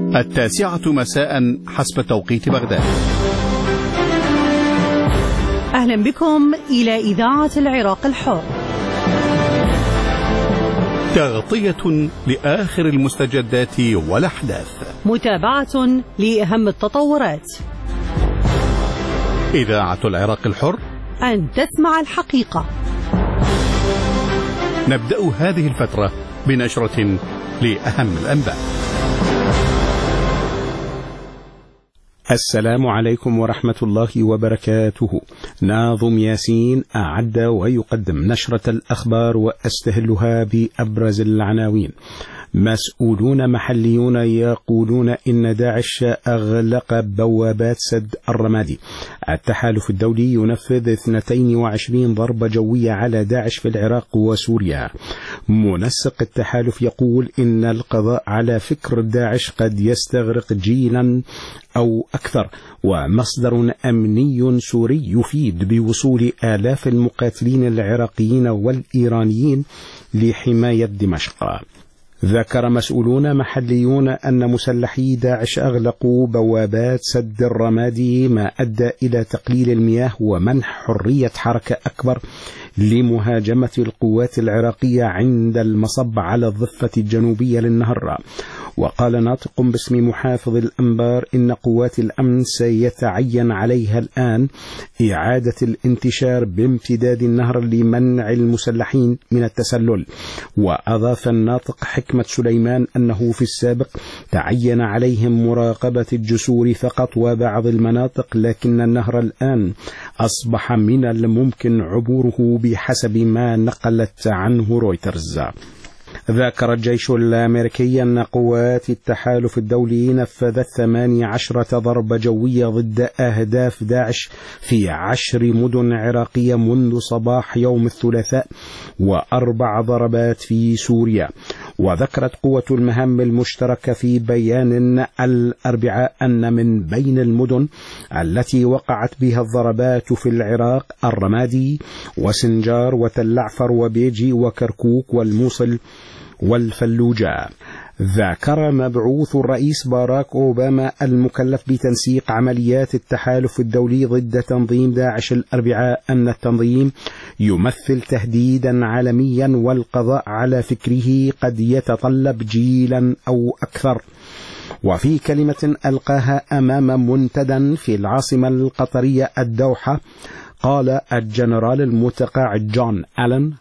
9 مساء حسب توقيت بغداد. أهلا بكم إلى إذاعة العراق الحر. تغطية لآخر المستجدات والأحداث، متابعة لأهم التطورات. إذاعة العراق الحر، أن تسمع الحقيقة. نبدأ هذه الفترة بنشرة لأهم الأنباء. السلام عليكم ورحمة الله وبركاته. ناظم ياسين أعد ويقدم نشرة الأخبار وأستهلها بأبرز العناوين. مسؤولون محليون يقولون إن داعش أغلق بوابات سد الرمادي. التحالف الدولي ينفذ 22 ضربة جوية على داعش في العراق وسوريا. منسق التحالف يقول إن القضاء على فكر داعش قد يستغرق جيلا أو أكثر. ومصدر أمني سوري يفيد بوصول آلاف المقاتلين العراقيين والإيرانيين لحماية دمشق. ذكر مسؤولون محليون أن مسلحي داعش أغلقوا بوابات سد الرمادي، ما أدى إلى تقليل المياه ومنح حرية حركة أكبر لمهاجمة القوات العراقية عند المصب على الضفة الجنوبية للنهر. وقال ناطق باسم محافظ الأنبار إن قوات الأمن سيتعين عليها الآن إعادة الانتشار بامتداد النهر لمنع المسلحين من التسلل. وأضاف الناطق حكمة سليمان أنه في السابق تعين عليهم مراقبة الجسور فقط وبعض المناطق، لكن النهر الآن أصبح من الممكن عبوره بحسب ما نقلت عنه رويترز. ذكر الجيش الأمريكي أن قوات التحالف الدولي نفذت 18 ضربة جوية ضد أهداف داعش في 10 مدن عراقية منذ صباح يوم الثلاثاء، و4 ضربات في سوريا. وذكرت قوة المهام المشتركة في بيان الأربعاء أن من بين المدن التي وقعت بها الضربات في العراق الرمادي وسنجار وتلعفر وبيجي وكركوك والموصل والفلوجة. ذكر مبعوث الرئيس باراك أوباما المكلف بتنسيق عمليات التحالف الدولي ضد تنظيم داعش الأربعاء أن التنظيم يمثل تهديدا عالميا، والقضاء على فكره قد يتطلب جيلا أو أكثر. وفي كلمة ألقاها أمام منتدى في العاصمة القطرية الدوحة، قال الجنرال المتقاعد جون ألين: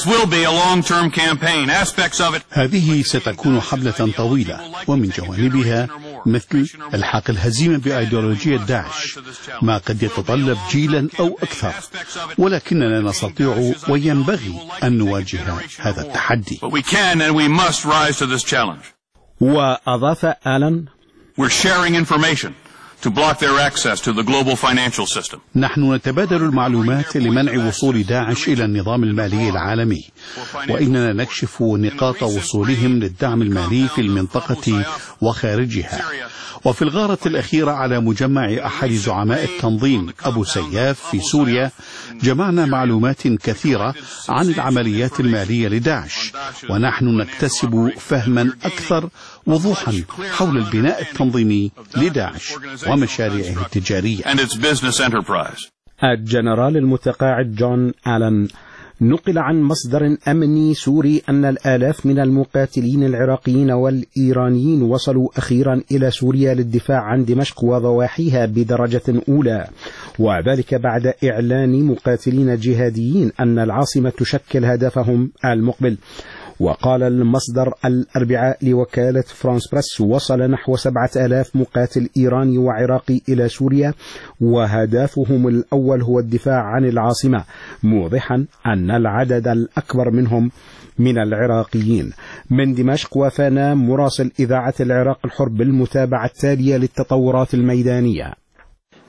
هذه ستكون حملة طويلة، ومن جوانبها مثل إلحاق الهزيمة بأيديولوجية داعش ما قد يتطلب جيلا أو أكثر، ولكننا نستطيع وينبغي أن نواجه هذا التحدي. وأضاف آلان: to block their access to the global financial system. نحن نتبادل المعلومات لمنع وصول داعش إلى النظام المالي العالمي، وإننا نكشف نقاط وصولهم للدعم المالي في المنطقة وخارجها. وفي الغارة الأخيرة على مجمع أحد زعماء التنظيم أبو سياف في سوريا جمعنا معلومات كثيرة عن العمليات المالية لداعش، ونحن نكتسب فهما أكثر وضوحا حول البناء التنظيمي لداعش ومشاريعه التجارية. الجنرال المتقاعد جون ألين نقل عن مصدر أمني سوري أن الآلاف من المقاتلين العراقيين والإيرانيين وصلوا أخيرا إلى سوريا للدفاع عن دمشق وضواحيها بدرجة أولى، وذلك بعد إعلان مقاتلين جهاديين أن العاصمة تشكل هدفهم المقبل. وقال المصدر الأربعاء لوكالة فرانس بريس: وصل نحو 7000 مقاتل إيراني وعراقي إلى سوريا، وهدفهم الأول هو الدفاع عن العاصمة، موضحا أن العدد الأكبر منهم من العراقيين. من دمشق وفانا مراسل إذاعة العراق الحر بالمتابعة التالية للتطورات الميدانية.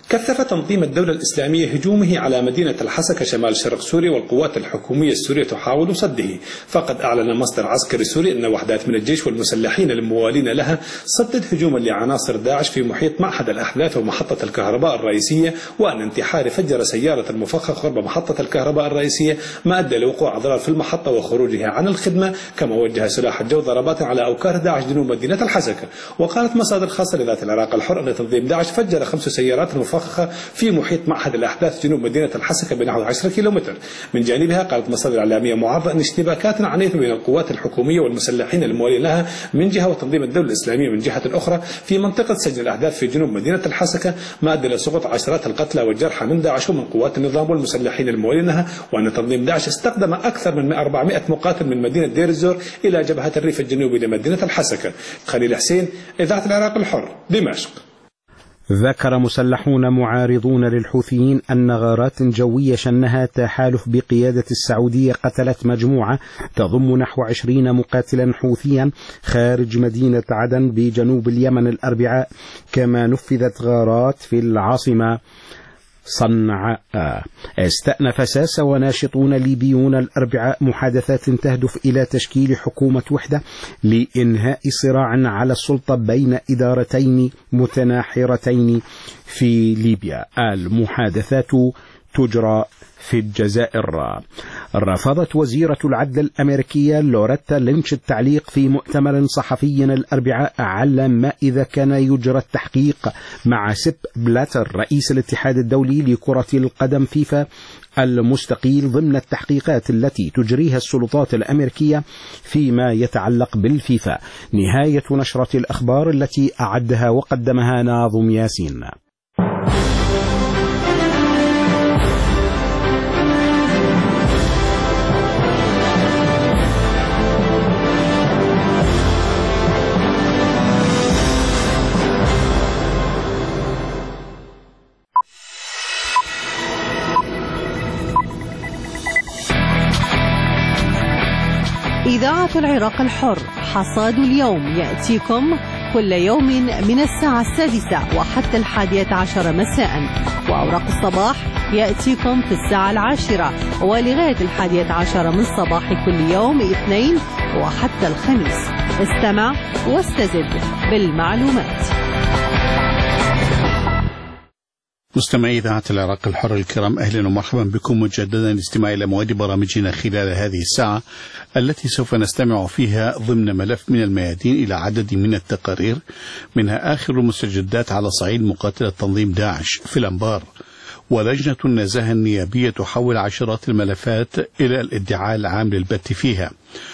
كثف تنظيم الدولة الإسلامية هجومه على مدينة الحسكة شمال شرق سوريا، والقوات الحكومية السورية تحاول صده. فقد أعلن مصدر عسكري سوري أن وحدات من الجيش والمسلحين الموالين لها صدت هجوما لعناصر داعش في محيط معهد الأحداث ومحطة الكهرباء الرئيسية، وأن انتحار فجر سيارة مفخخ قرب محطة الكهرباء الرئيسية ما أدى لوقوع أضرار في المحطة وخروجها عن الخدمة. كما وجه سلاح الجو ضربات على أوكار داعش جنوب مدينة الحسكة. وقالت مصادر خاصة لذات العراق الحر أن تنظيم داعش فجر 5 سيارات مفخخة في محيط معهد الأحداث جنوب مدينة الحسكة بنحو 10 كيلومتر. من جانبها قالت مصادر إعلامية معارضة أن اشتباكات عنيفة بين القوات الحكومية والمسلحين الموالين لها من جهة وتنظيم الدولة الإسلامية من جهة أخرى في منطقة سجن الأحداث في جنوب مدينة الحسكة ما أدى لسقوط عشرات القتلى والجرحى من داعش ومن قوات النظام والمسلحين الموالين لها، وأن تنظيم داعش استخدم أكثر من 400 مقاتل من مدينة دير الزور إلى جبهة الريف الجنوبي لمدينة الحسكة. خليل حسين، إذاعة العراق الحر، دمشق. ذكر مسلحون معارضون للحوثيين أن غارات جوية شنها تحالف بقيادة السعودية قتلت مجموعة تضم نحو 20 مقاتلا حوثيا خارج مدينة عدن بجنوب اليمن الأربعاء، كما نفذت غارات في العاصمة صنعاء. استأنف ساسة وناشطون ليبيون الأربعاء محادثات تهدف إلى تشكيل حكومة وحدة لإنهاء صراع على السلطة بين إدارتين متناحرتين في ليبيا. المحادثات تجرى في الجزائر. رفضت وزيرة العدل الأمريكية لوريتا لينش التعليق في مؤتمر صحفي الأربعاء على ما إذا كان يجرى التحقيق مع سيب بلاتر رئيس الاتحاد الدولي لكرة القدم فيفا المستقيل ضمن التحقيقات التي تجريها السلطات الأمريكية فيما يتعلق بالفيفا. نهاية نشرة الأخبار التي أعدها وقدمها ناظم ياسين. إذاعة العراق الحر، حصاد اليوم يأتيكم كل يوم من الساعة 6 وحتى 11 مساء، وأوراق الصباح يأتيكم في الساعة 10 ولغاية 11 من صباح كل يوم اثنين وحتى الخميس. استمع واستزد بالمعلومات. مستمعي إذاعة العراق الحر الكرام، أهلا ومرحبا بكم مجددا لاستماع إلى مواد برامجنا خلال هذه الساعة التي سوف نستمع فيها ضمن ملف من الميادين إلى عدد من التقارير، منها آخر المستجدات على صعيد مقاتلة تنظيم داعش في الأنبار، ولجنة النزاهة النيابية تحول عشرات الملفات إلى الادعاء العام للبت فيها،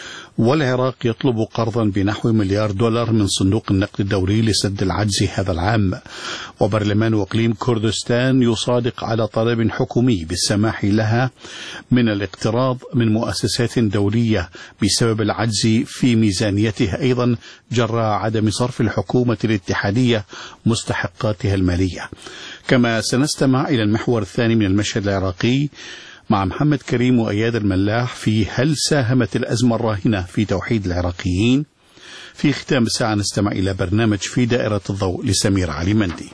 والعراق يطلب قرضا بنحو $1 مليار من صندوق النقد الدولي لسد العجز هذا العام، وبرلمان وإقليم كردستان يصادق على طلب حكومي بالسماح لها من الاقتراض من مؤسسات دولية بسبب العجز في ميزانيتها، أيضا جراء عدم صرف الحكومة الاتحادية مستحقاتها المالية. كما سنستمع إلى المحور الثاني من المشهد العراقي مع محمد كريم وأياد الملاح في هل ساهمت الأزمة الراهنة في توحيد العراقيين؟ في ختام الساعة نستمع إلى برنامج في دائرة الضوء لسمير علي مندي.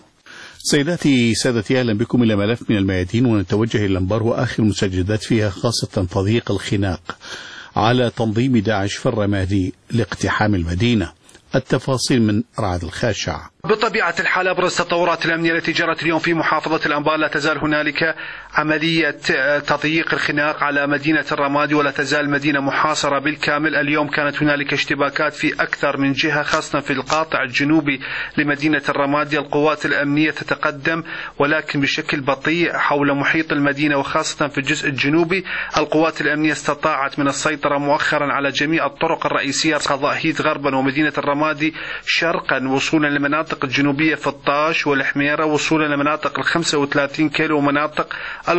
سيداتي سادتي، أهلا بكم إلى ملف من الميادين، ونتوجه إلى الأنبار وآخر المستجدات فيها، خاصة تضييق الخناق على تنظيم داعش في الرمادي لاقتحام المدينة. التفاصيل من رعد الخاشع. بطبيعة الحال أبرز التطورات الأمنية التي جرت اليوم في محافظة الأنبار، لا تزال هنالك عملية تضييق الخناق على مدينة الرمادي، ولا تزال المدينة محاصرة بالكامل. اليوم كانت هنالك اشتباكات في أكثر من جهة، خاصة في القاطع الجنوبي لمدينة الرمادي. القوات الأمنية تتقدم ولكن بشكل بطيء حول محيط المدينة، وخاصة في الجزء الجنوبي. القوات الأمنية استطاعت من السيطرة مؤخرا على جميع الطرق الرئيسية، قضاهيت غربا ومدينة الرمادي شرقا، وصولا لمناطق الجنوبية فطاش والحميرة، وصولا لمناطق 35 كيلو ومناطق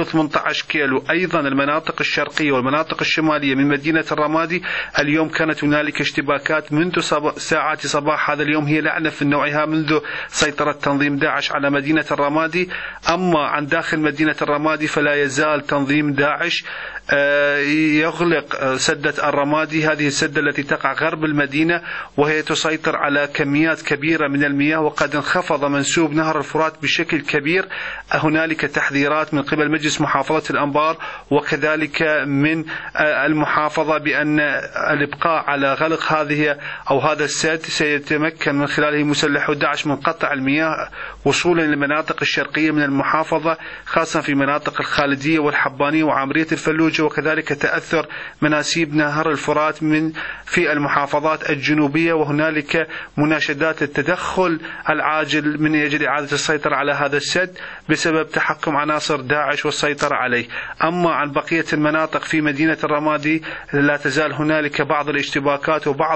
18 كيلو. أيضا المناطق الشرقية والمناطق الشمالية من مدينة الرمادي اليوم كانت هنالك اشتباكات منذ ساعات صباح هذا اليوم، هي الأعنف في نوعها منذ سيطرة تنظيم داعش على مدينة الرمادي. أما عن داخل مدينة الرمادي فلا يزال تنظيم داعش يغلق سدة الرمادي، هذه السدة التي تقع غرب المدينة، وهي تسيطر مسيطر على كميات كبيرة من المياه، وقد انخفض منسوب نهر الفرات بشكل كبير. هنالك تحذيرات من قبل مجلس محافظة الأنبار وكذلك من المحافظة بأن الإبقاء على غلق هذا السد سيتمكن من خلاله مسلحو داعش من قطع المياه وصولا للمناطق الشرقية من المحافظة، خاصة في مناطق الخالدية والحبانية وعمرية الفلوجة، وكذلك تأثر مناسيب نهر الفرات في المحافظات الجنوبية. وهنالك مناشدات للتدخل العاجل من أجل إعادة السيطرة على هذا السد بسبب تحكم عناصر داعش والسيطرة عليه. أما عن بقية المناطق في مدينة الرمادي لا تزال هنالك بعض الاشتباكات وبعض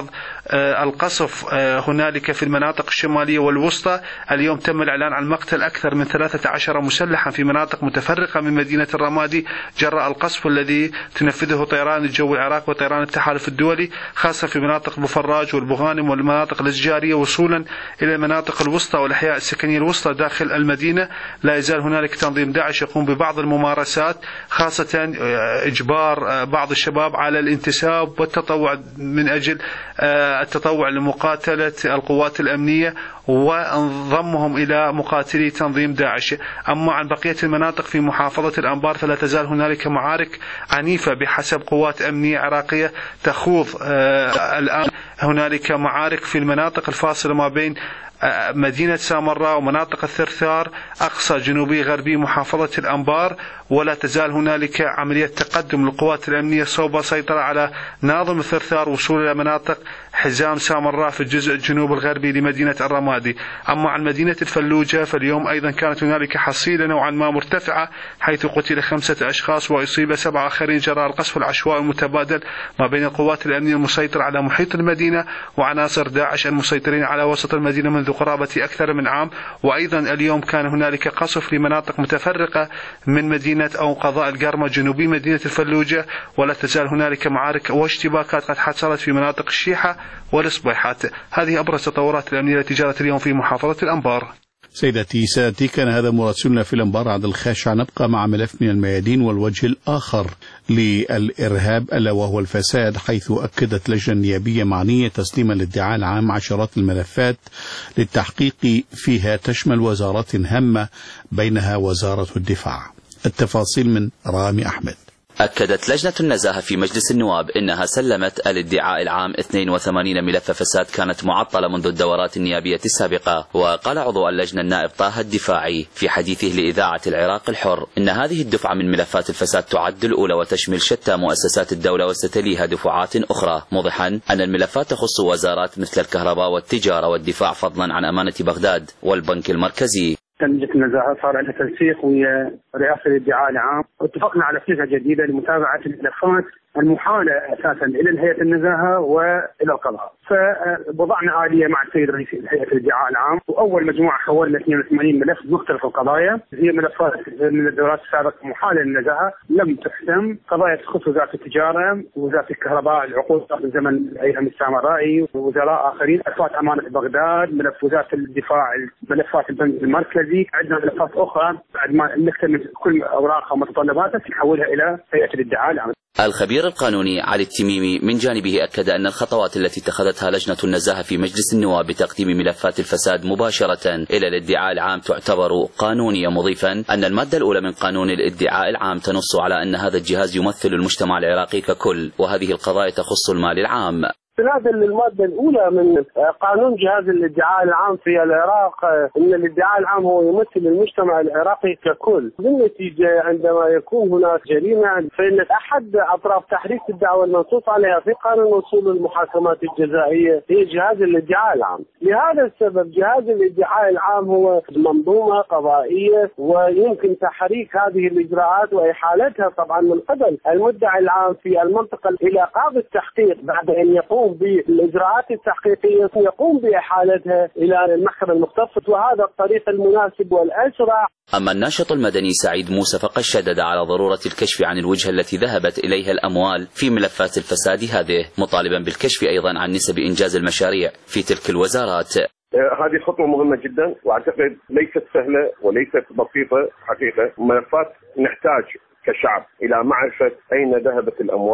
القصف هنالك في المناطق الشمالية والوسطى. اليوم تم الإعلان عن مقتل أكثر من 13 مسلحا في مناطق متفرقة من مدينة الرمادي جراء القصف الذي تنفذه طيران الجو العراق وطيران التحالف الدولي، خاصة في مناطق بوفراج والبغانم والمناطق الأشجارية وصولا إلى المناطق الوسطى والأحياء السكنية الوسطى داخل المدينة. لا يزال هنالك تنظيم داعش يقوم ببعض الممارسات، خاصة إجبار بعض الشباب على الانتساب والتطوع من أجل التطوع لمقاتلة القوات الأمنية وانضمهم إلى مقاتلي تنظيم داعش. أما عن بقية المناطق في محافظة الأنبار فلا تزال هنالك معارك عنيفة بحسب قوات أمنية عراقية تخوض الآن. هنالك معارك في المناطق الفاصلة ما بين مدينة سامراء ومناطق الثرثار أقصى جنوبي غربي محافظة الأنبار، ولا تزال هنالك عملية تقدم للقوات الأمنية صوب سيطرة على ناظم الثرثار وصول إلى مناطق حزام سامراء في الجزء الجنوب الغربي لمدينة الرمادي. أما عن مدينة الفلوجة فاليوم أيضا كانت هنالك حصيلة نوعا ما مرتفعة، حيث قتل 5 أشخاص وأصيب 7 آخرين جراء القصف العشوائي المتبادل ما بين القوات الأمنية المسيطرة على محيط المدينة وعناصر داعش المسيطرين على وسط المدينة منذ قرابة أكثر من عام. وأيضا اليوم كان هنالك قصف لمناطق متفرقة من مدينة أو قضاء القرمة جنوبي مدينة الفلوجة، ولا تزال هنالك معارك واشتباكات قد حصلت في مناطق الشيحة والصبيحات. هذه أبرز تطورات الأمنية التي جرت اليوم في محافظة الأنبار. سيدتي كان هذا مراسلنا في الأنبار عبد الخاشع. نبقى مع ملف من الميادين والوجه الآخر للإرهاب ألا وهو الفساد، حيث أكدت لجنة نيابية معنية تسليم الادعاء العام عشرات الملفات للتحقيق فيها تشمل وزارات هامة بينها وزارة الدفاع. التفاصيل من رامي أحمد. أكدت لجنة النزاهة في مجلس النواب إنها سلمت الادعاء العام 82 ملف فساد كانت معطلة منذ الدورات النيابية السابقة. وقال عضو اللجنة النائب طه الدفاعي في حديثه لإذاعة العراق الحر إن هذه الدفعة من ملفات الفساد تعد الأولى وتشمل شتى مؤسسات الدولة وستليها دفعات أخرى، موضحا أن الملفات تخص وزارات مثل الكهرباء والتجارة والدفاع فضلا عن أمانة بغداد والبنك المركزي. لجنة النزاهة صار عندها تنسيق ويا رئاسة الادعاء العام، واتفقنا على صيغة جديدة لمتابعة الملفات المحالة أساسا إلى هيئة النزاهة وإلى القضاء. فوضعنا آلية مع السيد رئيس هيئة الادعاء العام، وأول مجموعة حولنا 82 ملف مختلف القضايا، هي ملفات من الدورات السابقة محالة للنزاهة لم تحسم، قضايا تخص وزارة التجارة ووزارة الكهرباء، العقود من زمن أيهم السامرائي ووزراء آخرين، ملفات أمانة بغداد، ملف وزارة الدفاع، ملفات البنك المركزي، عندنا ملفات أخرى بعد ما نكتمل كل أوراقها ومتطلباتها نحولها إلى هيئة الادعاء العام. الخبير القانوني علي التميمي من جانبه أكد أن الخطوات التي اتخذتها لجنة النزاهة في مجلس النواب بتقديم ملفات الفساد مباشرة إلى الادعاء العام تعتبر قانونية، مضيفا أن المادة الأولى من قانون الادعاء العام تنص على أن هذا الجهاز يمثل المجتمع العراقي ككل، وهذه القضايا تخص المال العام. استنادا للمادة الأولى من قانون جهاز الادعاء العام في العراق أن الادعاء العام هو يمثل المجتمع العراقي ككل. بالنتيجة عندما يكون هناك جريمة فإن أحد أطراف تحريك الدعوة المنصوص عليها في قانون وصول المحاكمات الجزائية هي جهاز الادعاء العام. لهذا السبب جهاز الادعاء العام هو منظومة قضائية ويمكن تحريك هذه الإجراءات وإحالتها طبعا من قبل المدعي العام في المنطقة إلى قاضي التحقيق بعد أن يقوم بالإجراءات التحقيقية يقوم بإحالتها إلى المحكمة المختصة، وهذا الطريق المناسب والأسرع. أما الناشط المدني سعيد موسى فقد شدد على ضرورة الكشف عن الوجهة التي ذهبت إليها الأموال في ملفات الفساد هذه، مطالبا بالكشف أيضا عن نسب إنجاز المشاريع في تلك الوزارات. هذه خطوة مهمة جدا وأعتقد ليست سهلة وليست بسيطة حقيقة. ملفات نحتاج كشعب إلى معرفة أين ذهبت الأموال،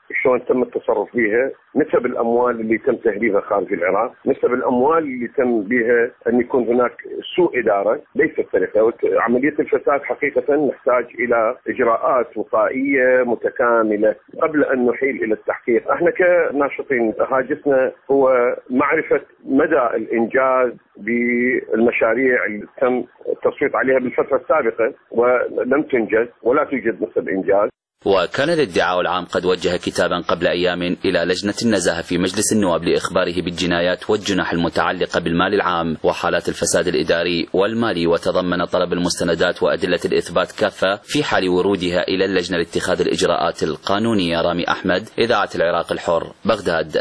شلون تم التصرف فيها، نسب الأموال اللي تم تهريبها خارج العراق، نسب الأموال اللي تم بها أن يكون هناك سوء إدارة ليست سرقة. عملية الفساد حقيقة نحتاج إلى إجراءات وقائية متكاملة قبل أن نحيل إلى التحقيق. احنا كناشطين هاجسنا هو معرفة مدى الإنجاز بالمشاريع اللي تم التصويت عليها بالفترة السابقة ولم تنجز ولا توجد نسب إنجاز. وكان الادعاء العام قد وجه كتابا قبل أيام إلى لجنة النزاهة في مجلس النواب لإخباره بالجنايات والجنح المتعلقة بالمال العام وحالات الفساد الإداري والمالي، وتضمن طلب المستندات وأدلة الإثبات كافة في حال ورودها إلى اللجنة لاتخاذ الإجراءات القانونية. رامي أحمد، إذاعة العراق الحر، بغداد.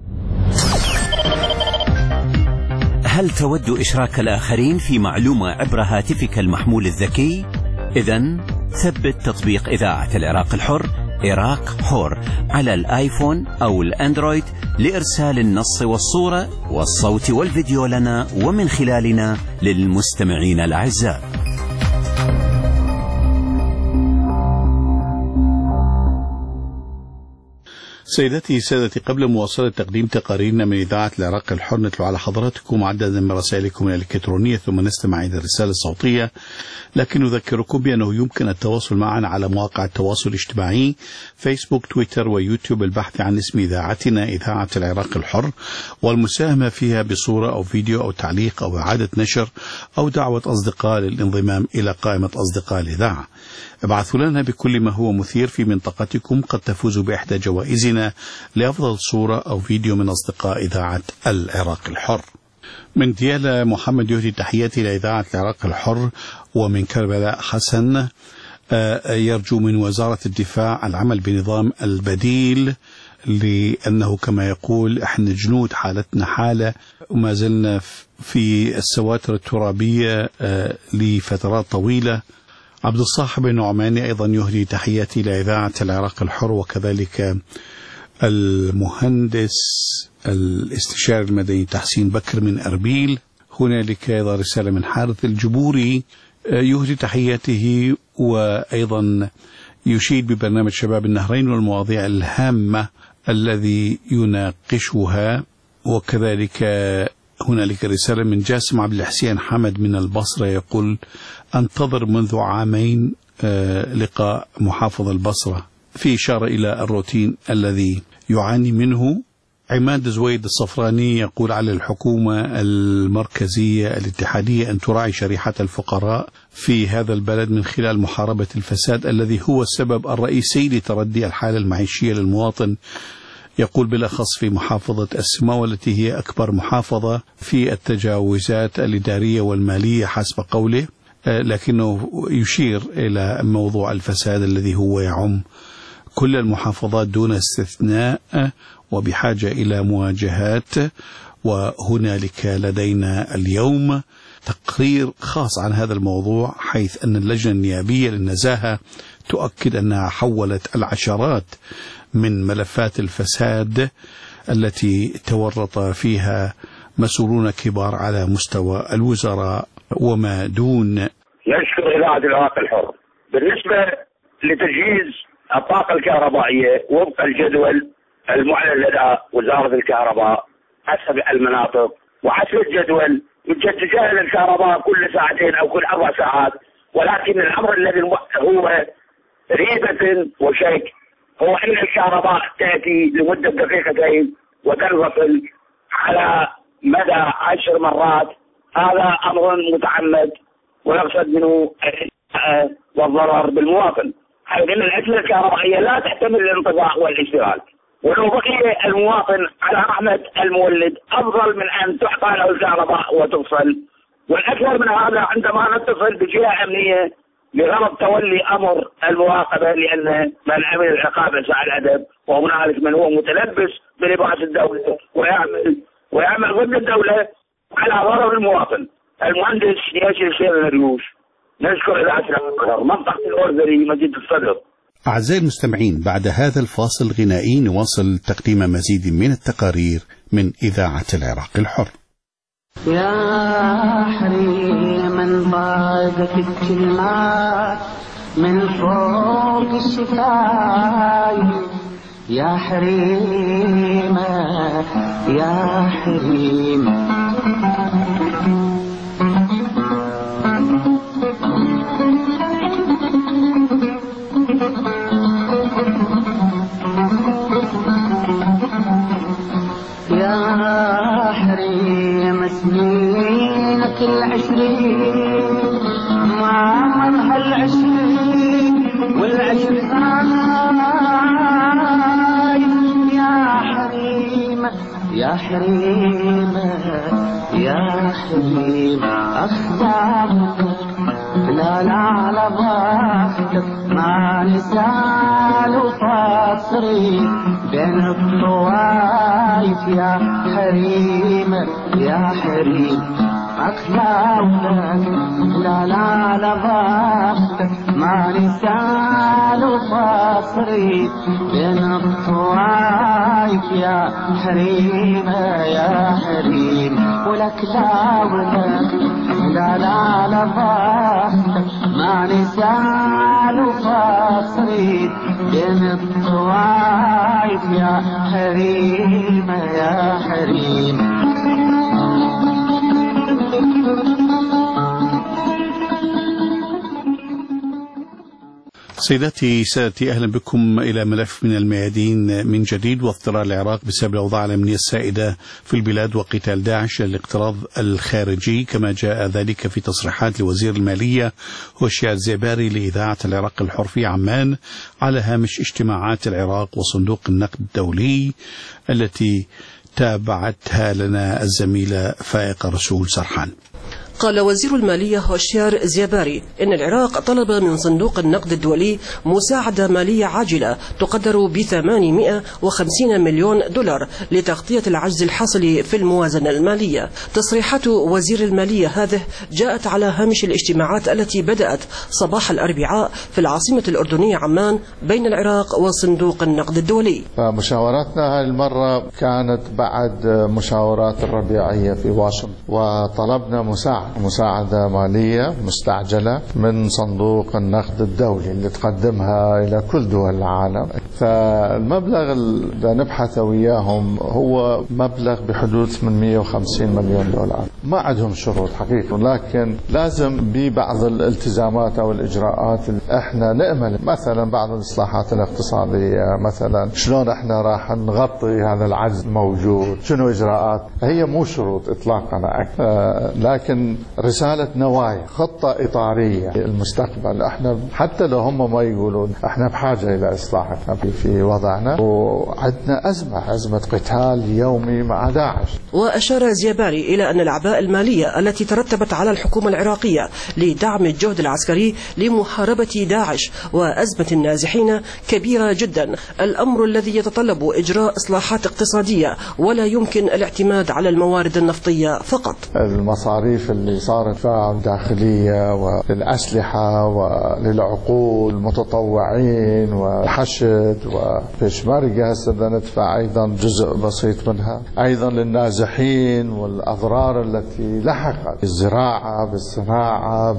هل تود إشراك الآخرين في معلومة عبر هاتفك المحمول الذكي؟ إذن ثبت تطبيق إذاعة العراق الحر عراق حر على الآيفون أو الأندرويد لإرسال النص والصورة والصوت والفيديو لنا ومن خلالنا للمستمعين الأعزاء. سيداتي سادتي، قبل مواصلة تقديم تقاريرنا من إذاعة العراق الحر نتلو على حضراتكم عددا من رسائلكم الإلكترونية ثم نستمع إلى الرسالة الصوتية، لكن نذكركم بأنه يمكن التواصل معنا على مواقع التواصل الاجتماعي فيسبوك، تويتر ويوتيوب بالبحث عن اسم إذاعتنا إذاعة العراق الحر، والمساهمة فيها بصورة أو فيديو أو تعليق أو إعادة نشر أو دعوة أصدقاء للانضمام إلى قائمة أصدقاء الإذاعة. ابعثوا لنا بكل ما هو مثير في منطقتكم، قد تفوزوا بإحدى جوائزنا لأفضل صورة أو فيديو من أصدقاء إذاعة العراق الحر. من ديالى محمد يهدي تحياتي لإذاعة العراق الحر، ومن كربلاء حسن يرجو من وزارة الدفاع العمل بنظام البديل، لأنه كما يقول احنا جنود حالتنا حالة وما زلنا في السواتر الترابية لفترات طويلة. عبد الصاحب النعماني أيضا يهدي تحياتي لإذاعة العراق الحر، وكذلك المهندس الاستشاري المدني تحسين بكر من أربيل. هنالك أيضا رسالة من حارث الجبوري يهدي تحياته، وأيضا يشيد ببرنامج شباب النهرين والمواضيع الهامة الذي يناقشها. وكذلك هنالك رسالة من جاسم عبد الحسين حمد من البصرة يقول أنتظر منذ عامين لقاء محافظ البصرة، في إشارة إلى الروتين الذي يعاني منه. عماد زويد الصفراني يقول على الحكومة المركزية الاتحادية أن تراعي شريحة الفقراء في هذا البلد من خلال محاربة الفساد الذي هو السبب الرئيسي لتردي الحالة المعيشية للمواطن. يقول بالأخص في محافظة السماوة التي هي أكبر محافظة في التجاوزات الإدارية والمالية حسب قوله، لكنه يشير إلى موضوع الفساد الذي هو يعم كل المحافظات دون استثناء وبحاجة إلى مواجهات. وهنالك لدينا اليوم تقرير خاص عن هذا الموضوع، حيث أن اللجنة النيابية للنزاهة تؤكد أنها حولت العشرات من ملفات الفساد التي تورط فيها مسؤولون كبار على مستوى الوزراء وما دون. نشكر إذاعة العراق الحر. بالنسبة لتجهيز الطاقة الكهربائية وفق الجدول المعلن لدى وزارة الكهرباء حسب المناطق وحسب الجدول، تجهز الكهرباء كل ساعتين أو كل 4 ساعات، ولكن الأمر الذي هو ريبة وشيك هو أن الكهرباء تأتي لمدة دقيقتين وتنفصل على مدى 10 مرات. هذا أمر متعمد ويقصد منه والضرر بالمواطن، حيث أن الأجهزة الكهربائية لا تحتمل الانطفاء والاشتغال، ولو بقي المواطن على رحمة المولد أفضل من أن تعطى له الكهرباء وتفصل. والأكثر من هذا عندما نتصل بجهة أمنية لغرض تولي أمر المراقبة، لأن من عمل العقاب يسعى الأدب، وهنالك من هو متلبس بلباس الدولة ويعمل ضد الدولة على ضرر المواطن. المهندس ياسر سير الريوش. نشكر إذاعة العراق، منطقة الأردني، مدينة الصدر. أعزائي المستمعين، بعد هذا الفاصل الغنائي نواصل تقديم مزيد من التقارير من إذاعة العراق الحر. يا حريما ضاقت الكلمات من فوق الشفايف، يا حريم يا حريم يا حريم سنينك العشرين ما مرها العشرين والعشرين يا حريم يا حريم يا حريم أخدامك لا لا على ضغطك ما نسال وفاصري بين الطوايف يا حريم يا حريم أخلاقك لا لا على ضغطك ما نسال وفاصري بين الطوايف يا حريم يا حريم ولك لا ولك لا لا على ضغطك ما نسال وفاصري بين الطوايف يا حريم يا حريم سيداتي سادتي، أهلا بكم إلى ملف من الميادين من جديد. واضطرار العراق بسبب الأوضاع الأمنية السائدة في البلاد وقتال داعش للاقتراض الخارجي، كما جاء ذلك في تصريحات لوزير المالية هوشيار زيباري لإذاعة العراق الحر في عمان على هامش اجتماعات العراق وصندوق النقد الدولي التي تابعتها لنا الزميلة فائقة رسول سرحان. قال وزير المالية هوشيار زيباري إن العراق طلب من صندوق النقد الدولي مساعدة مالية عاجلة تقدر ب$850 مليون لتغطية العجز الحاصل في الموازنة المالية. تصريحات وزير المالية هذه جاءت على هامش الاجتماعات التي بدأت صباح الأربعاء في العاصمة الأردنية عمان بين العراق وصندوق النقد الدولي. مشاوراتنا هذه المرة كانت بعد مشاورات الربيعية في واشنطن، وطلبنا مساعدة مالية مستعجلة من صندوق النقد الدولي اللي تقدمها إلى كل دول العالم. فالمبلغ اللي نبحث وياهم هو مبلغ بحدود $850 مليون. ما عندهم شروط حقيقة، لكن لازم ببعض الالتزامات أو الإجراءات اللي احنا نأمل، مثلا بعض الإصلاحات الاقتصادية، مثلا شلون احنا راح نغطي هذا العجز الموجود، شنو إجراءات. هي مو شروط إطلاقا، لكن رسالة نوايا، خطة إطارية المستقبل. احنا حتى لو هم ما يقولون احنا بحاجة إلى إصلاح في وضعنا، وعندنا أزمة قتال يومي مع داعش. وأشار زيباري إلى أن الأعباء المالية التي ترتبت على الحكومة العراقية لدعم الجهد العسكري لمحاربة داعش وأزمة النازحين كبيرة جدا، الأمر الذي يتطلب إجراء إصلاحات اقتصادية ولا يمكن الاعتماد على الموارد النفطية فقط. المصاريف اللي صارت فيها داخلية وللأسلحة وللعقول المتطوعين والحشد وبشمركة هسه ندفع أيضا جزء بسيط منها، أيضا للنازحين والأضرار التي لحقت بالزراعة بالصناعة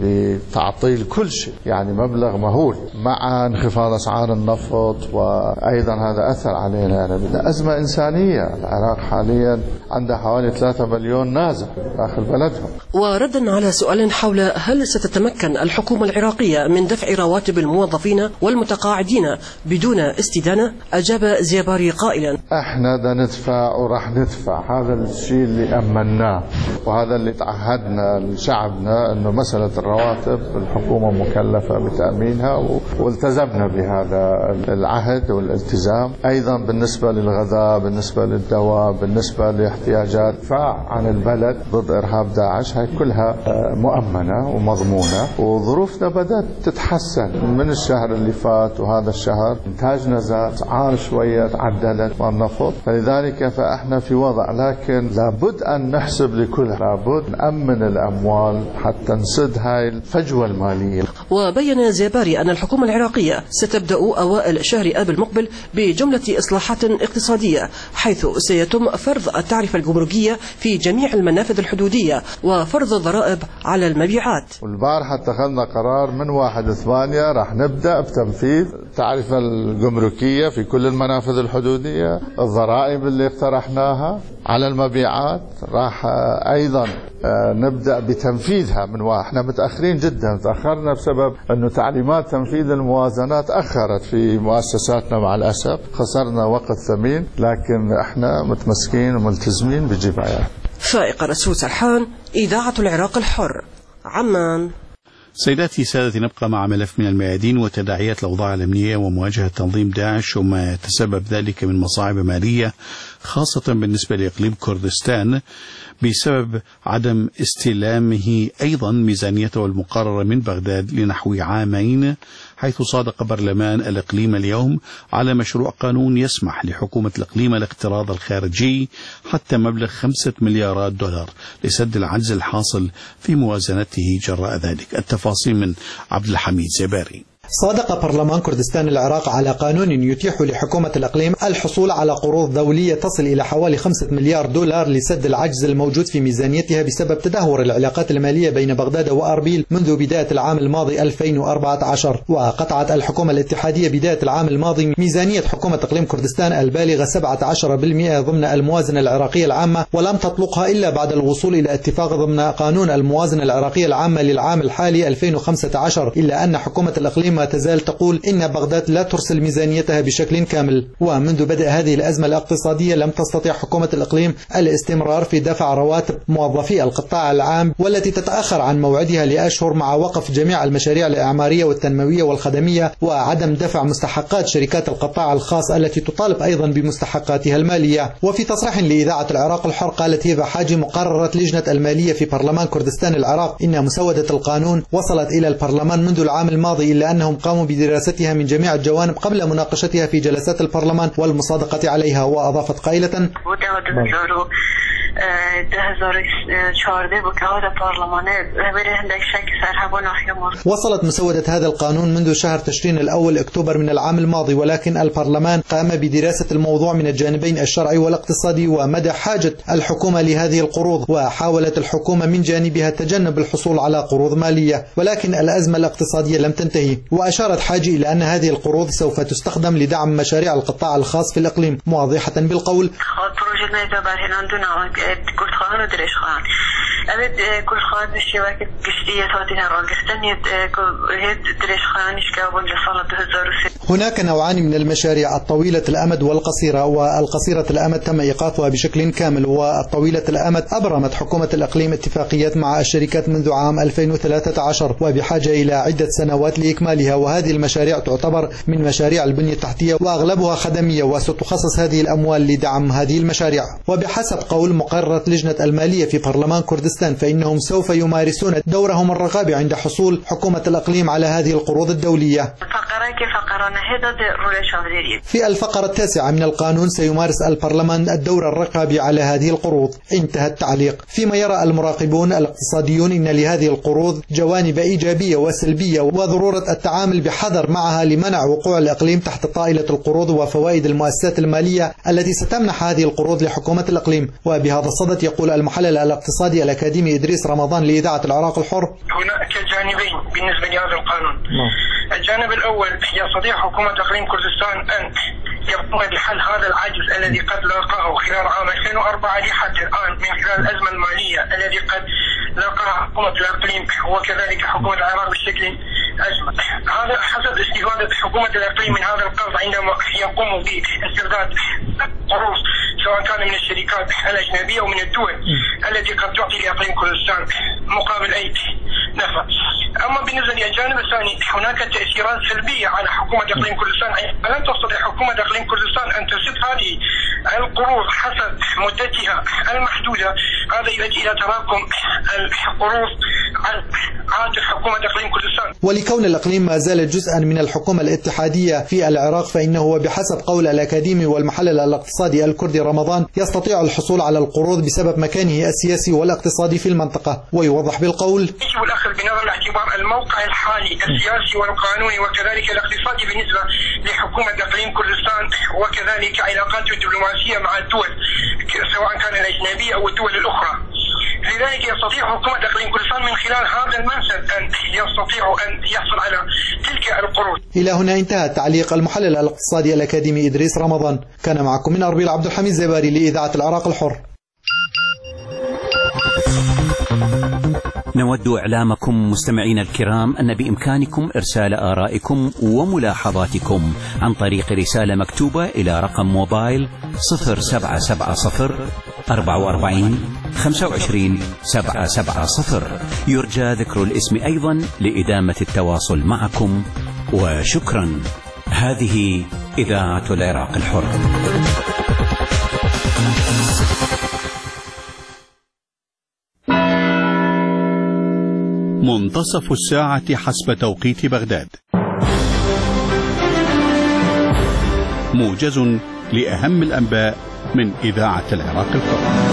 بتعطيل كل شيء، يعني مبلغ مهول مع انخفاض أسعار النفط، وأيضا هذا أثر علينا. يعني بدنا أزمة إنسانية. العراق حاليا عنده حوالي 3 مليون نازح داخل بلدهم. وردا على سؤال حول هل ستتمكن الحكومة العراقية من دفع رواتب الموظفين والمتقاعدين بدون استدانة، أجاب زيباري قائلا: احنا دا ندفع وراح ندفع، هذا الشيء اللي أمناه وهذا اللي تعهدنا لشعبنا، انه مسألة الرواتب الحكومة مكلفة بتأمينها، والتزمنا بهذا العهد والالتزام. ايضا بالنسبة للغذاء، بالنسبة للدواء، بالنسبة لاحتياجات دفاع عن البلد ضد إرهاب داعش، هاي كلها مؤمنة ومضمونة. وظروفنا بدأت تتحسن من الشهر اللي فات وهذا الشهر، إنتاجنا زاد، أسعار شوية تعدلت مع النفط، فلذلك فإحنا في وضع، لكن لابد أن نحسب لكلها، لابد نأمن الأموال حتى نسد هاي الفجوة المالية. وبين زيباري أن الحكومة العراقية ستبدأ أوائل شهر آب المقبل بجملة إصلاحات اقتصادية، حيث سيتم فرض التعرفة الجمركية في جميع المنافذ الحدودية وفرض الضرائب على المبيعات. والبارحة اتخذنا قرار من 1/8 راح نبدأ بتنفيذ التعرفة الجمركية في كل المنافذ الحدودية، الضرائب اللي اقترحناها على المبيعات راح أيضا نبدأ بتنفيذها من احنا متأخرين جدا، تأخرنا بسبب أنه تعليمات تنفيذ الموازنات أخرت في مؤسساتنا مع الأسف، خسرنا وقت ثمين، لكن احنا متمسكين وملتزمين بالجبايات. فائق رسول سرحان، إذاعة العراق الحر، عمان. سيداتي سادتي، نبقى مع ملف من الميادين وتداعيات الأوضاع الأمنية ومواجهة تنظيم داعش وما يتسبب ذلك من مصاعب مالية خاصة بالنسبة لإقليم كردستان بسبب عدم استلامه أيضا ميزانيته المقررة من بغداد لنحو عامين، حيث صادق برلمان الإقليم اليوم على مشروع قانون يسمح لحكومة الإقليم الاقتراض الخارجي حتى مبلغ 5 مليارات دولار لسد العجز الحاصل في موازنته جراء ذلك. التفاصيل من عبد الحميد زباري. صادق برلمان كردستان العراق على قانون يتيح لحكومة الإقليم الحصول على قروض دولية تصل إلى حوالي 5 مليار دولار لسد العجز الموجود في ميزانيتها بسبب تدهور العلاقات المالية بين بغداد وأربيل منذ بداية العام الماضي 2014. وقطعت الحكومة الاتحادية بداية العام الماضي ميزانية حكومة إقليم كردستان البالغة 17% ضمن الموازنة العراقية العامة، ولم تطلقها إلا بعد الوصول إلى اتفاق ضمن قانون الموازنة العراقية العامة للعام الحالي 2015. إلا أن حكومة الإقليم ما تزال تقول إن بغداد لا ترسل ميزانيتها بشكل كامل. ومنذ بدء هذه الأزمة الاقتصادية لم تستطيع حكومة الإقليم الاستمرار في دفع رواتب موظفي القطاع العام، والتي تتأخر عن موعدها لأشهر، مع وقف جميع المشاريع الإعمارية والتنموية والخدمية، وعدم دفع مستحقات شركات القطاع الخاص التي تطالب أيضا بمستحقاتها المالية. وفي تصريح لإذاعة العراق الحر قالت هبة حاجي مقررة لجنة المالية في برلمان كردستان العراق إن مسودة القانون وصلت إلى البرلمان منذ العام الماضي، إلا أنهم قاموا بدراستها من جميع الجوانب قبل مناقشتها في جلسات البرلمان والمصادقة عليها. وأضافت قائلة: وصلت مسودة هذا القانون منذ شهر تشرين الأول أكتوبر من العام الماضي، ولكن البرلمان قام بدراسة الموضوع من الجانبين الشرعي والاقتصادي ومدى حاجة الحكومة لهذه القروض. وحاولت الحكومة من جانبها تجنب الحصول على قروض مالية، ولكن الأزمة الاقتصادية لم تنتهي. وأشارت حاجي إلى أن هذه القروض سوف تستخدم لدعم مشاريع القطاع الخاص في الإقليم، موضحة بالقول: هناك نوعان من المشاريع، الطويلة الأمد والقصيرة، والقصيرة الأمد تم إيقافها بشكل كامل، والطويلة الأمد أبرمت حكومة الإقليم اتفاقيات مع الشركات منذ عام 2013 وبحاجة إلى عدة سنوات لإكمالها. وهذه المشاريع تعتبر من مشاريع البنية التحتية وأغلبها خدمية، وستخصص هذه الأموال لدعم هذه المشاريع. وبحسب قول مقررة لجنة المالية في برلمان كردستان فإنهم سوف يمارسون دورهم الرقابي عند حصول حكومة الإقليم على هذه القروض الدولية. في الفقرة 9 من القانون سيمارس البرلمان الدور الرقابي على هذه القروض. انتهى التعليق. فيما يرى المراقبون الاقتصاديون إن لهذه القروض جوانب إيجابية وسلبية، وضرورة التعامل بحذر معها لمنع وقوع الإقليم تحت طائلة القروض وفوائد المؤسسات المالية التي ستمنح هذه القروض لحكومة الإقليم. وبهذا الصدد يقول المحلل الاقتصادي الأكاديمي إدريس رمضان لإذاعة العراق الحر: هناك جانبين بالنسبة لهذا القانون. الجانب الأول، يستطيع حكومة إقليم كردستان أن يقوم بحل هذا العجز الذي قد لاقاه خلال عام 2004 لحد الآن من خلال الأزمة المالية الذي قد لاقاها حكومة الإقليم وكذلك حكومة العراق بشكل أزمة. هذا حسب استفادة حكومة الإقليم من هذا القرض عندما يقوم باسترداد قروض سواء كان من الشركات الأجنبية ومن الدول التي قد تعطي لإقليم كردستان مقابل أي نفع. أما بالنسبة للجانب الثاني، هناك تأثيرات سلبية على حكومة إقليم كردستان. لن تستطيع حكومة إقليم كردستان أن تسد هذه القروض حسب مدتها المحدودة. هذا يؤدي إلى تراكم القروض عن عاتق حكومة إقليم كردستان. ولكون الإقليم ما زال جزءا من الحكومة الاتحادية في العراق فإنه وبحسب قول الأكاديمي والمحلل الاقتصادي الكردي رمضان يستطيع الحصول على القروض بسبب مكانه السياسي والاقتصادي في المنطقة. ويوضح بالقول: يجب الأخذ بنظر الاعتبار الموقع الحالي السياسي والقانوني وكذلك الاقتصادي بالنسبة لحكومة إقليم كردستان، وكذلك علاقاته الدبلوماسية مع الدول سواء كان الأجنبية أو الدول الأخرى. لذلك لذلك يستطيع حكومة إقليم كردستان من خلال هذا المنصب أن يستطيع أن يحصل على تلك القروض. إلى هنا انتهى تعليق المحلل الاقتصادي الأكاديمي إدريس رمضان. كان معكم من أربيل عبد الحميد زباري لإذاعة العراق الحر. نود إعلامكم مستمعين الكرام أن بإمكانكم إرسال آرائكم وملاحظاتكم عن طريق رسالة مكتوبة إلى رقم موبايل 0770 44 25 770. يرجى ذكر الاسم أيضا لإدامة التواصل معكم، وشكرا. هذه إذاعة العراق الحر. منتصف الساعة حسب توقيت بغداد. موجز لأهم الأنباء من إذاعة العراق الحر.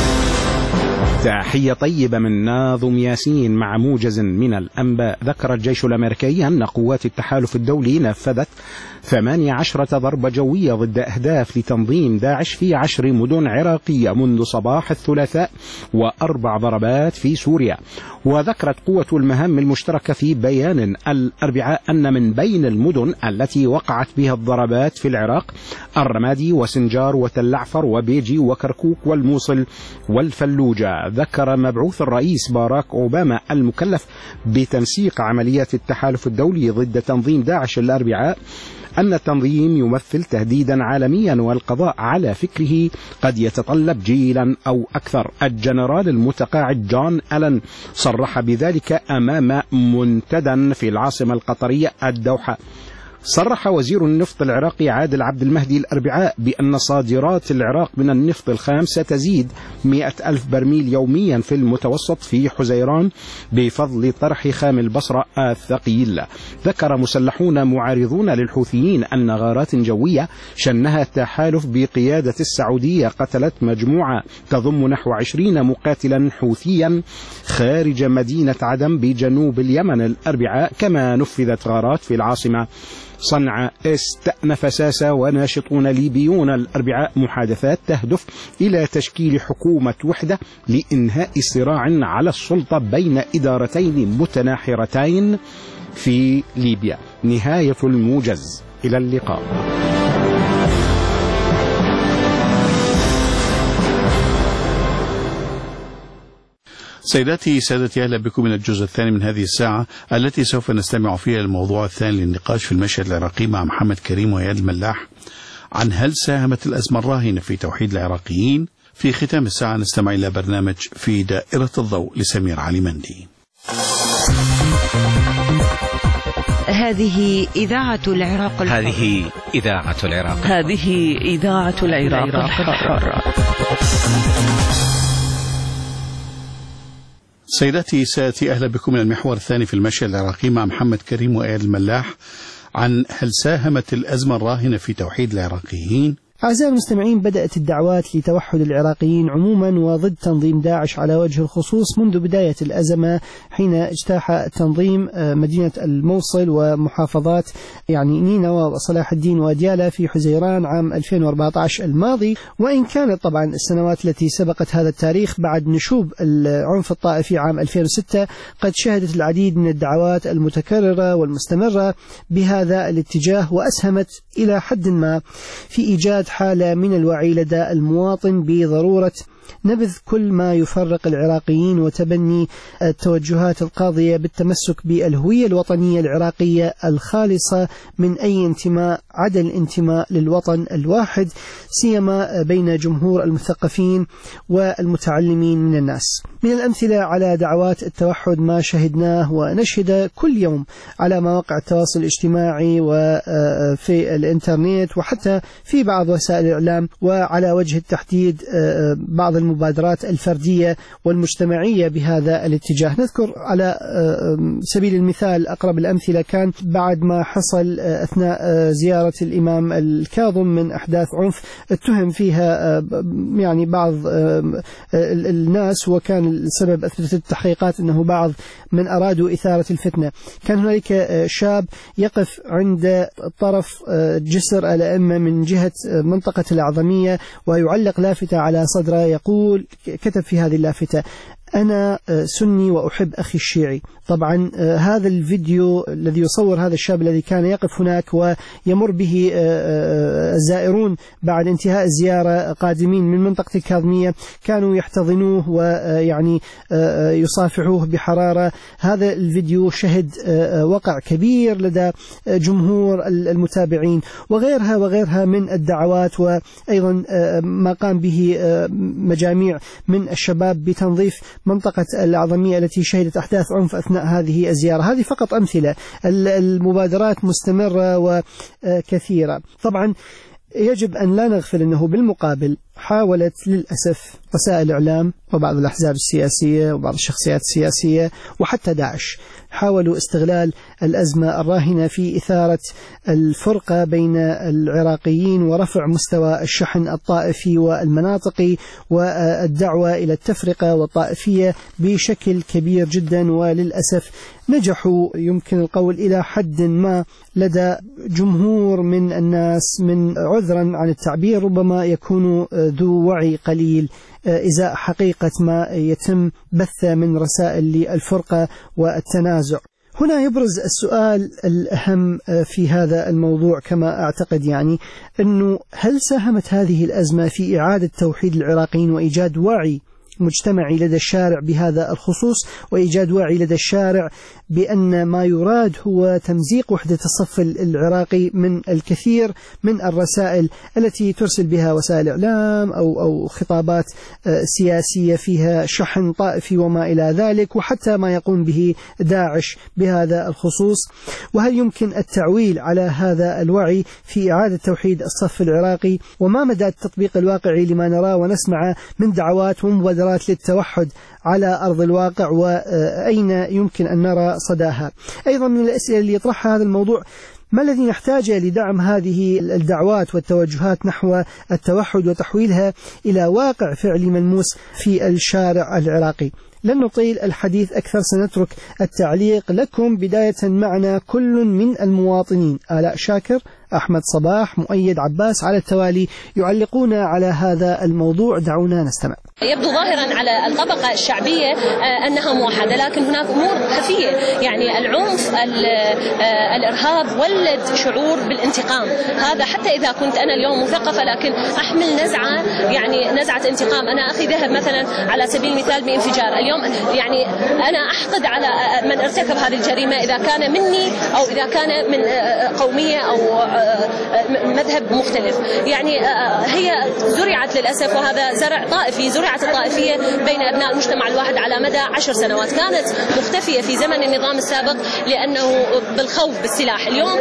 تحية طيبة من ناظم ياسين مع موجز من الأنباء. ذكر الجيش الأمريكي أن قوات التحالف الدولي نفذت 18 ضربة جوية ضد أهداف لتنظيم داعش في 10 مدن عراقية منذ صباح الثلاثاء، و4 ضربات في سوريا. وذكرت قوة المهام المشتركة في بيان الأربعاء أن من بين المدن التي وقعت بها الضربات في العراق الرمادي وسنجار وتل عفر وبيجي وكركوك والموصل والفلوجة. ذكر مبعوث الرئيس باراك أوباما المكلف بتنسيق عمليات التحالف الدولي ضد تنظيم داعش الأربعاء أن التنظيم يمثل تهديدا عالميا، والقضاء على فكره قد يتطلب جيلا أو أكثر. الجنرال المتقاعد جون ألن صرح بذلك أمام منتدى في العاصمة القطرية الدوحة. صرح وزير النفط العراقي عادل عبد المهدي الأربعاء بأن صادرات العراق من النفط الخام ستزيد 100,000 برميل يوميا في المتوسط في حزيران بفضل طرح خام البصرة الثقيل. ذكر مسلحون معارضون للحوثيين أن غارات جوية شنها التحالف بقيادة السعودية قتلت مجموعة تضم نحو 20 مقاتلا حوثيا خارج مدينة عدن بجنوب اليمن الأربعاء، كما نفذت غارات في العاصمة صنعاء. استأنف ساسا وناشطون ليبيون الأربعاء محادثات تهدف إلى تشكيل حكومة وحدة لإنهاء صراع على السلطة بين إدارتين متناحرتين في ليبيا. نهاية الموجز، إلى اللقاء. سيداتي سادتي، أهلا بكم من الجزء الثاني من هذه الساعة التي سوف نستمع فيها الموضوع الثاني للنقاش في المشهد العراقي مع محمد كريم وإياد الملاح عن هل ساهمت الأزمة الراهنة في توحيد العراقيين. في ختام الساعة نستمع إلى برنامج في دائرة الضوء لسمير علي مندي. هذه إذاعة العراق الحر. هذه إذاعة العراق. هذه إذاعة العراق الحر. سيداتي سادتي، أهلا بكم من المحور الثاني في المشهد العراقي مع محمد كريم وإياد الملاح عن هل ساهمت الأزمة الراهنة في توحيد العراقيين. أعزائي المستمعين، بدأت الدعوات لتوحد العراقيين عموما وضد تنظيم داعش على وجه الخصوص منذ بداية الأزمة، حين اجتاح تنظيم مدينة الموصل ومحافظات نينوى وصلاح الدين وديالى في حزيران عام 2014 الماضي. وإن كانت طبعا السنوات التي سبقت هذا التاريخ بعد نشوب العنف الطائفي عام 2006 قد شهدت العديد من الدعوات المتكررة والمستمرة بهذا الاتجاه، وأسهمت إلى حد ما في إيجاد حالة من الوعي لدى المواطن بضرورة نبذ كل ما يفرق العراقيين وتبني التوجهات القاضية بالتمسك بالهوية الوطنية العراقية الخالصة من أي انتماء عدا الانتماء للوطن الواحد، سيما بين جمهور المثقفين والمتعلمين من الناس. من الأمثلة على دعوات التوحد ما شهدناه ونشهد كل يوم على مواقع التواصل الاجتماعي وفي الإنترنت وحتى في بعض وسائل الإعلام، وعلى وجه التحديد بعض المبادرات الفردية والمجتمعية بهذا الاتجاه. نذكر على سبيل المثال أقرب الأمثلة كان بعد ما حصل أثناء زيارة الإمام الكاظم من أحداث عنف اتهم فيها بعض الناس، وكان السبب أثبتت التحقيقات أنه بعض من أرادوا إثارة الفتنة. كان هنالك شاب يقف عند طرف جسر الأئمة من جهة منطقة الأعظمية ويعلق لافتة على صدره يقول، كتب في هذه اللافتة: أنا سني وأحب أخي الشيعي. طبعا هذا الفيديو الذي يصور هذا الشاب الذي كان يقف هناك ويمر به الزائرون بعد انتهاء الزيارة قادمين من منطقة الكاظمية، كانوا يحتضنوه ويعني يصافحوه بحرارة. هذا الفيديو شهد وقع كبير لدى جمهور المتابعين، وغيرها من الدعوات، وأيضا ما قام به مجاميع من الشباب بتنظيف منطقة الأعظمية التي شهدت أحداث عنف أثناء هذه الزيارة. هذه فقط أمثلة، المبادرات مستمرة وكثيرة. طبعا يجب أن لا نغفل أنه بالمقابل حاولت للأسف وسائل الإعلام وبعض الأحزاب السياسية وبعض الشخصيات السياسية وحتى داعش حاولوا استغلال الأزمة الراهنة في إثارة الفرقة بين العراقيين ورفع مستوى الشحن الطائفي والمناطقي والدعوة إلى التفرقة والطائفية بشكل كبير جدا. وللأسف نجحوا يمكن القول إلى حد ما لدى جمهور من الناس، من عذرا عن التعبير ربما يكونوا ذو وعي قليل إزاء حقيقة ما يتم بثه من رسائل للفرقة والتنازع. هنا يبرز السؤال الأهم في هذا الموضوع كما أعتقد، يعني أنه هل ساهمت هذه الأزمة في إعادة توحيد العراقيين وإيجاد وعي مجتمعي لدى الشارع بهذا الخصوص، وإيجاد وعي لدى الشارع بأن ما يراد هو تمزيق وحدة الصف العراقي من الكثير من الرسائل التي ترسل بها وسائل الإعلام أو خطابات سياسية فيها شحن طائفي وما إلى ذلك، وحتى ما يقوم به داعش بهذا الخصوص؟ وهل يمكن التعويل على هذا الوعي في إعادة توحيد الصف العراقي؟ وما مدى التطبيق الواقعي لما نراه ونسمع من دعوات ومبادرات للتوحد على أرض الواقع، وأين يمكن أن نرى صداها؟ أيضا من الأسئلة اللي يطرحها هذا الموضوع، ما الذي نحتاجه لدعم هذه الدعوات والتوجهات نحو التوحد وتحويلها إلى واقع فعلي ملموس في الشارع العراقي؟ لن نطيل الحديث أكثر، سنترك التعليق لكم. بداية معنا كل من المواطنين، آلاء شاكر، أحمد صباح، مؤيد عباس على التوالي يعلقون على هذا الموضوع. دعونا نستمع. يبدو ظاهرا على الطبقة الشعبية أنها موحدة، لكن هناك أمور خفية، يعني العنف، الإرهاب ولد شعور بالانتقام. هذا حتى إذا كنت أنا اليوم مثقفة لكن أحمل نزعة، يعني نزعة انتقام. أنا أخي ذهب مثلا على سبيل المثال بانفجار، اليوم يعني أنا أحقد على من ارتكب هذه الجريمة، إذا كان مني أو إذا كان من قومية أو مذهب مختلف. يعني هي زرعت للأسف، وهذا زرع طائفي، زرعت الطائفية بين أبناء المجتمع الواحد على مدى 10 سنوات، كانت مختفية في زمن النظام السابق لأنه بالخوف بالسلاح. اليوم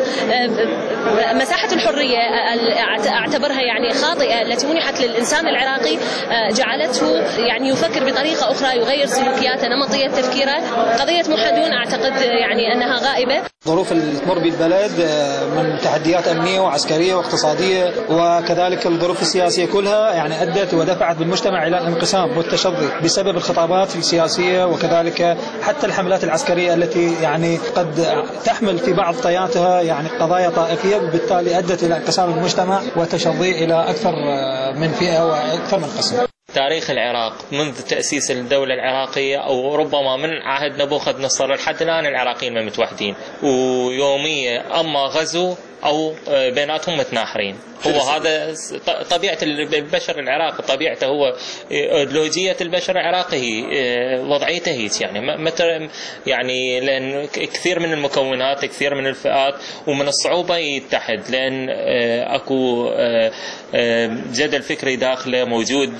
مساحة الحرية أعتبرها يعني خاطئة التي منحت للإنسان العراقي جعلته يعني يفكر بطريقة أخرى، يغير سلوكياته، نمطية تفكيره. قضية محدون أعتقد يعني أنها غائبة. ظروف اللي تمر بالبلد من تحديات أمنية وعسكرية واقتصادية، وكذلك الظروف السياسية كلها يعني أدت ودفعت بالمجتمع إلى الانقسام والتشظي بسبب الخطابات السياسية، وكذلك حتى الحملات العسكرية التي يعني قد تحمل في بعض طياتها يعني قضايا طائفية، بالتالي أدت إلى انقسام المجتمع وتشظي إلى أكثر من فئة وأكثر من قسم. تاريخ العراق منذ تأسيس الدولة العراقية أو ربما من عهد نبوخذ نصر لحد الآن العراقيين ما متوحدين، ويومية أما غزو أو بيناتهم متناحرين. هو هذا طبيعة البشر العراقي، طبيعته هو إيديولوجية البشر العراقي، وضعيته هيك يعني لأن كثير من المكونات، كثير من الفئات، ومن الصعوبة يتحد، لأن أكو جدل فكري داخله موجود،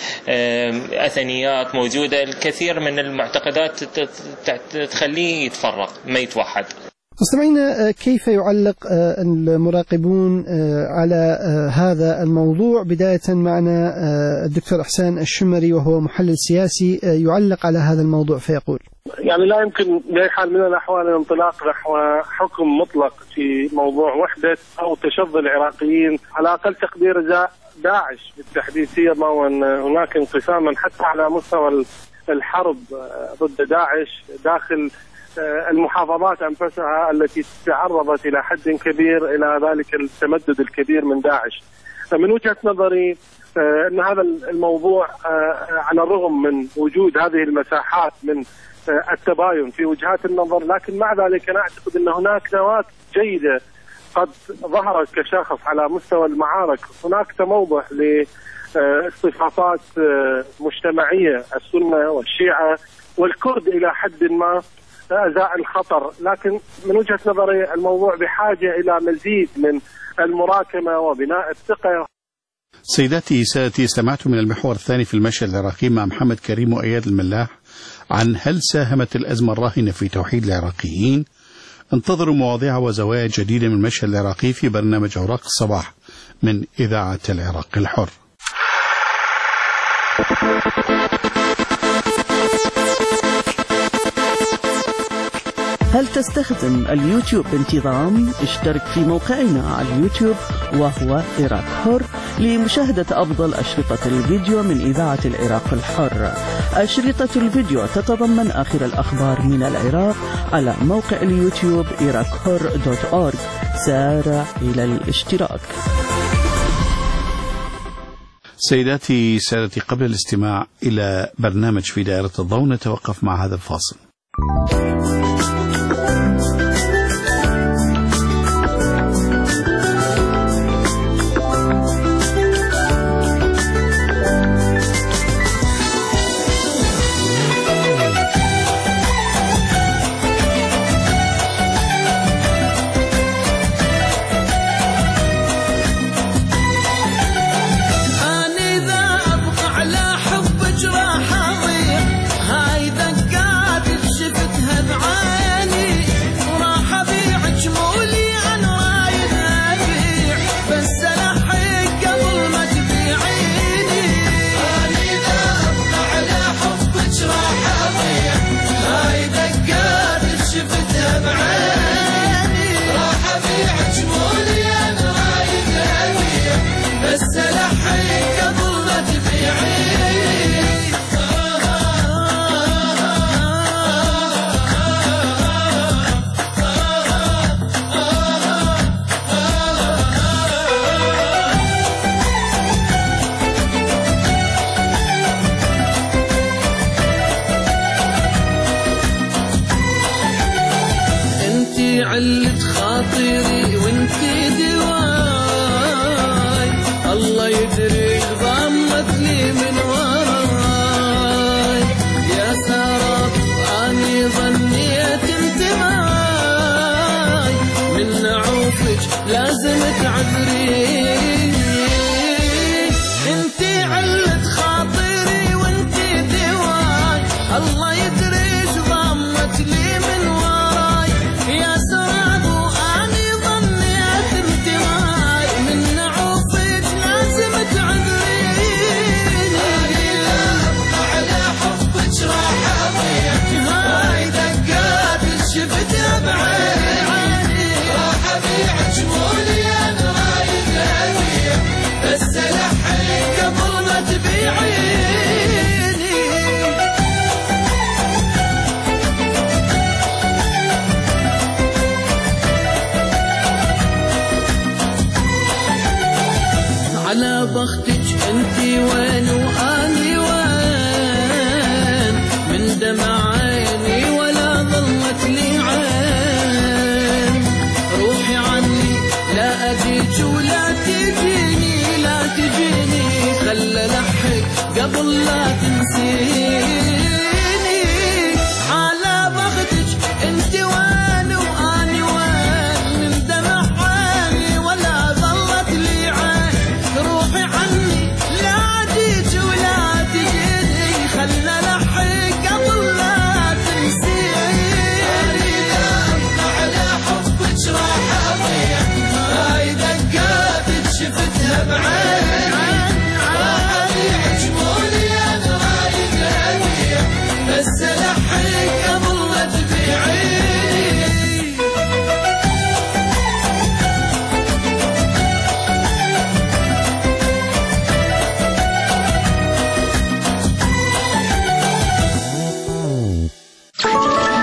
أثنيات موجودة، الكثير من المعتقدات تخليه يتفرق ما يتوحد. مستمعينا، كيف يعلق المراقبون على هذا الموضوع؟ بداية معنا الدكتور إحسان الشمري وهو محلل سياسي يعلق على هذا الموضوع فيقول: يعني لا يمكن بأي حال من الأحوال الانطلاق نحو حكم مطلق في موضوع وحدة أو تشظي العراقيين، على أقل تقدير داعش بالتحديد، سيما وأن هناك انقساما حتى على مستوى الحرب ضد داعش داخل المحافظات أنفسها التي تعرضت إلى حد كبير إلى ذلك التمدد الكبير من داعش. من وجهة نظري أن هذا الموضوع على الرغم من وجود هذه المساحات من التباين في وجهات النظر، لكن مع ذلك أنا أعتقد أن هناك نواة جيدة قد ظهرت كشاخص على مستوى المعارك. هناك تموضع لاصطفافات مجتمعية، السنة والشيعة والكرد إلى حد ما أزاء الخطر، لكن من وجهة نظري الموضوع بحاجة إلى مزيد من المراكمة وبناء الثقة. سيداتي سادتي، استمعت من المحور الثاني في المشهد العراقي مع محمد كريم وإياد الملاح عن هل ساهمت الأزمة الراهنة في توحيد العراقيين. انتظروا مواضيع وزوايا جديدة من المشهد العراقي في برنامج أوراق الصباح من إذاعة العراق الحر. هل تستخدم اليوتيوب بانتظام؟ اشترك في موقعنا على اليوتيوب وهو عراق حر لمشاهدة أفضل أشرطة الفيديو من إذاعة العراق الحر. أشرطة الفيديو تتضمن آخر الأخبار من العراق على موقع اليوتيوب iraqhur.org. سارع إلى الاشتراك. سيداتي سادتي، قبل الاستماع إلى برنامج في دائرة الضوء نتوقف مع هذا الفاصل. علت خاطري وانتي دواي، الله يدري ضمت لي من وراي، يا سراب اني ظنيت انت معاي، من عوفك لازم تعذري، انتي علت خاطري وانتي دواي، الله يدري ضمت لي من وراي، يا سراب واني ظنيت انت معاي، من عوفك لازم تعذرين، على حبك راح اضيع، هاي دقات شفتها بعيني، راح ابيع جمولي انا رايد ابيع، بس الحين قبل ما تبيعيني. على بختك انتي وين واني وين، من دمع عيني ولا ظلت لي عين، روحي عني لا اجيك ولا تجيني، لا تجيني خلى لحق قبل لا تنسيني، على بختك انتي وين واني وين، من دمع عيني ولا ظلت لي عين، روحي عني لا جيت ولا تجيني خلى لحق قبل لا تنسيني، على حبك راح اضيع، هاي دقاتك شفتها بعين، راح ابيع جمولي انا رايد ابيع، بس لحق قبل ما تبيعيني.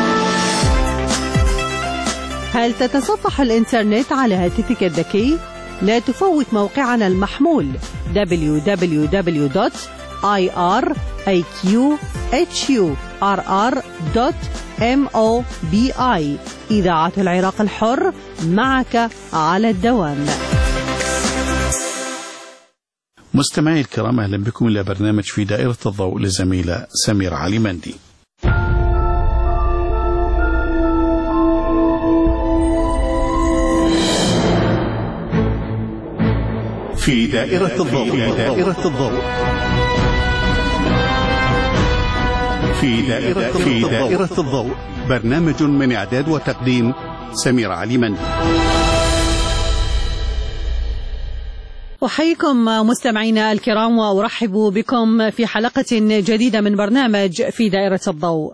هل تتصفح الإنترنت على هاتفك الذكي؟ لا تفوت موقعنا المحمول www.iraqhurr.mobi. إذاعة العراق الحر، معك على الدوام. مستمعي الكرام، أهلا بكم إلى برنامج في دائرة الضوء للزميلة سمير علي مندي. في دائرة الضوء، في دائرة الضوء، في دائرة الضوء، برنامج من إعداد وتقديم سمير علي مندي. أحييكم مستمعينا الكرام وأرحب بكم في حلقة جديدة من برنامج في دائرة الضوء.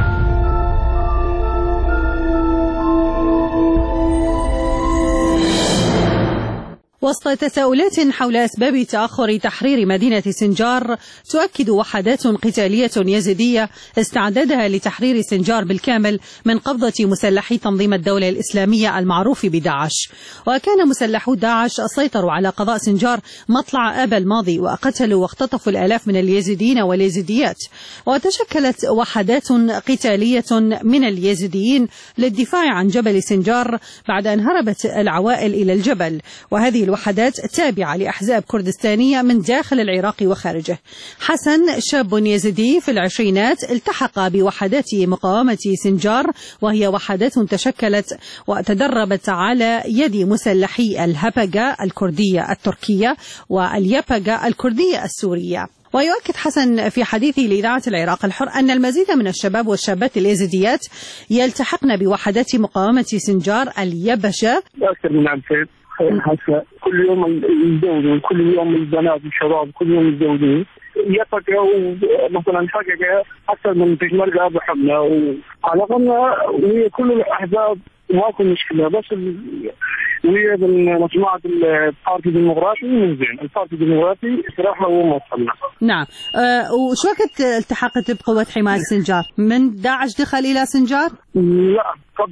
وسط تساؤلات حول أسباب تأخر تحرير مدينة سنجار، تؤكد وحدات قتالية يزيدية استعدادها لتحرير سنجار بالكامل من قبضة مسلحي تنظيم الدولة الإسلامية المعروف بداعش. وكان مسلحو داعش سيطروا على قضاء سنجار مطلع آب الماضي، وقتلوا واختطفوا الآلاف من اليزيديين واليزيديات. وتشكلت وحدات قتالية من اليزيديين للدفاع عن جبل سنجار بعد أن هربت العوائل إلى الجبل، وهذه الوحدات تابعة لأحزاب كردستانية من داخل العراق وخارجه. حسن شاب يزيدي في العشرينات التحق بوحدات مقاومة سنجار، وهي وحدات تشكلت وتدربت على يد مسلحي الهبقة الكردية التركية واليبقة الكردية السورية. ويؤكد حسن في حديثه لإذاعة العراق الحر أن المزيد من الشباب والشابات اليزيديات يلتحقن بوحدات مقاومة سنجار اليبشة. أكثر من 2000 هسه كل يوم يتزوجون، كل يوم البنات والشباب كل يوم يتزوجون. يفقوا مثلا حقق أكثر من تجمل بحبنا وعلاقنا وهي كل الأحزاب، ماكو مشكلة، بس وهي مجموعة البارتي الديمقراطي من زين، البارتي الديمقراطي صراحة هو ما وصلنا. نعم. وش وقت التحقت بقوة حماية سنجار؟ من داعش دخل إلى سنجار؟ لا،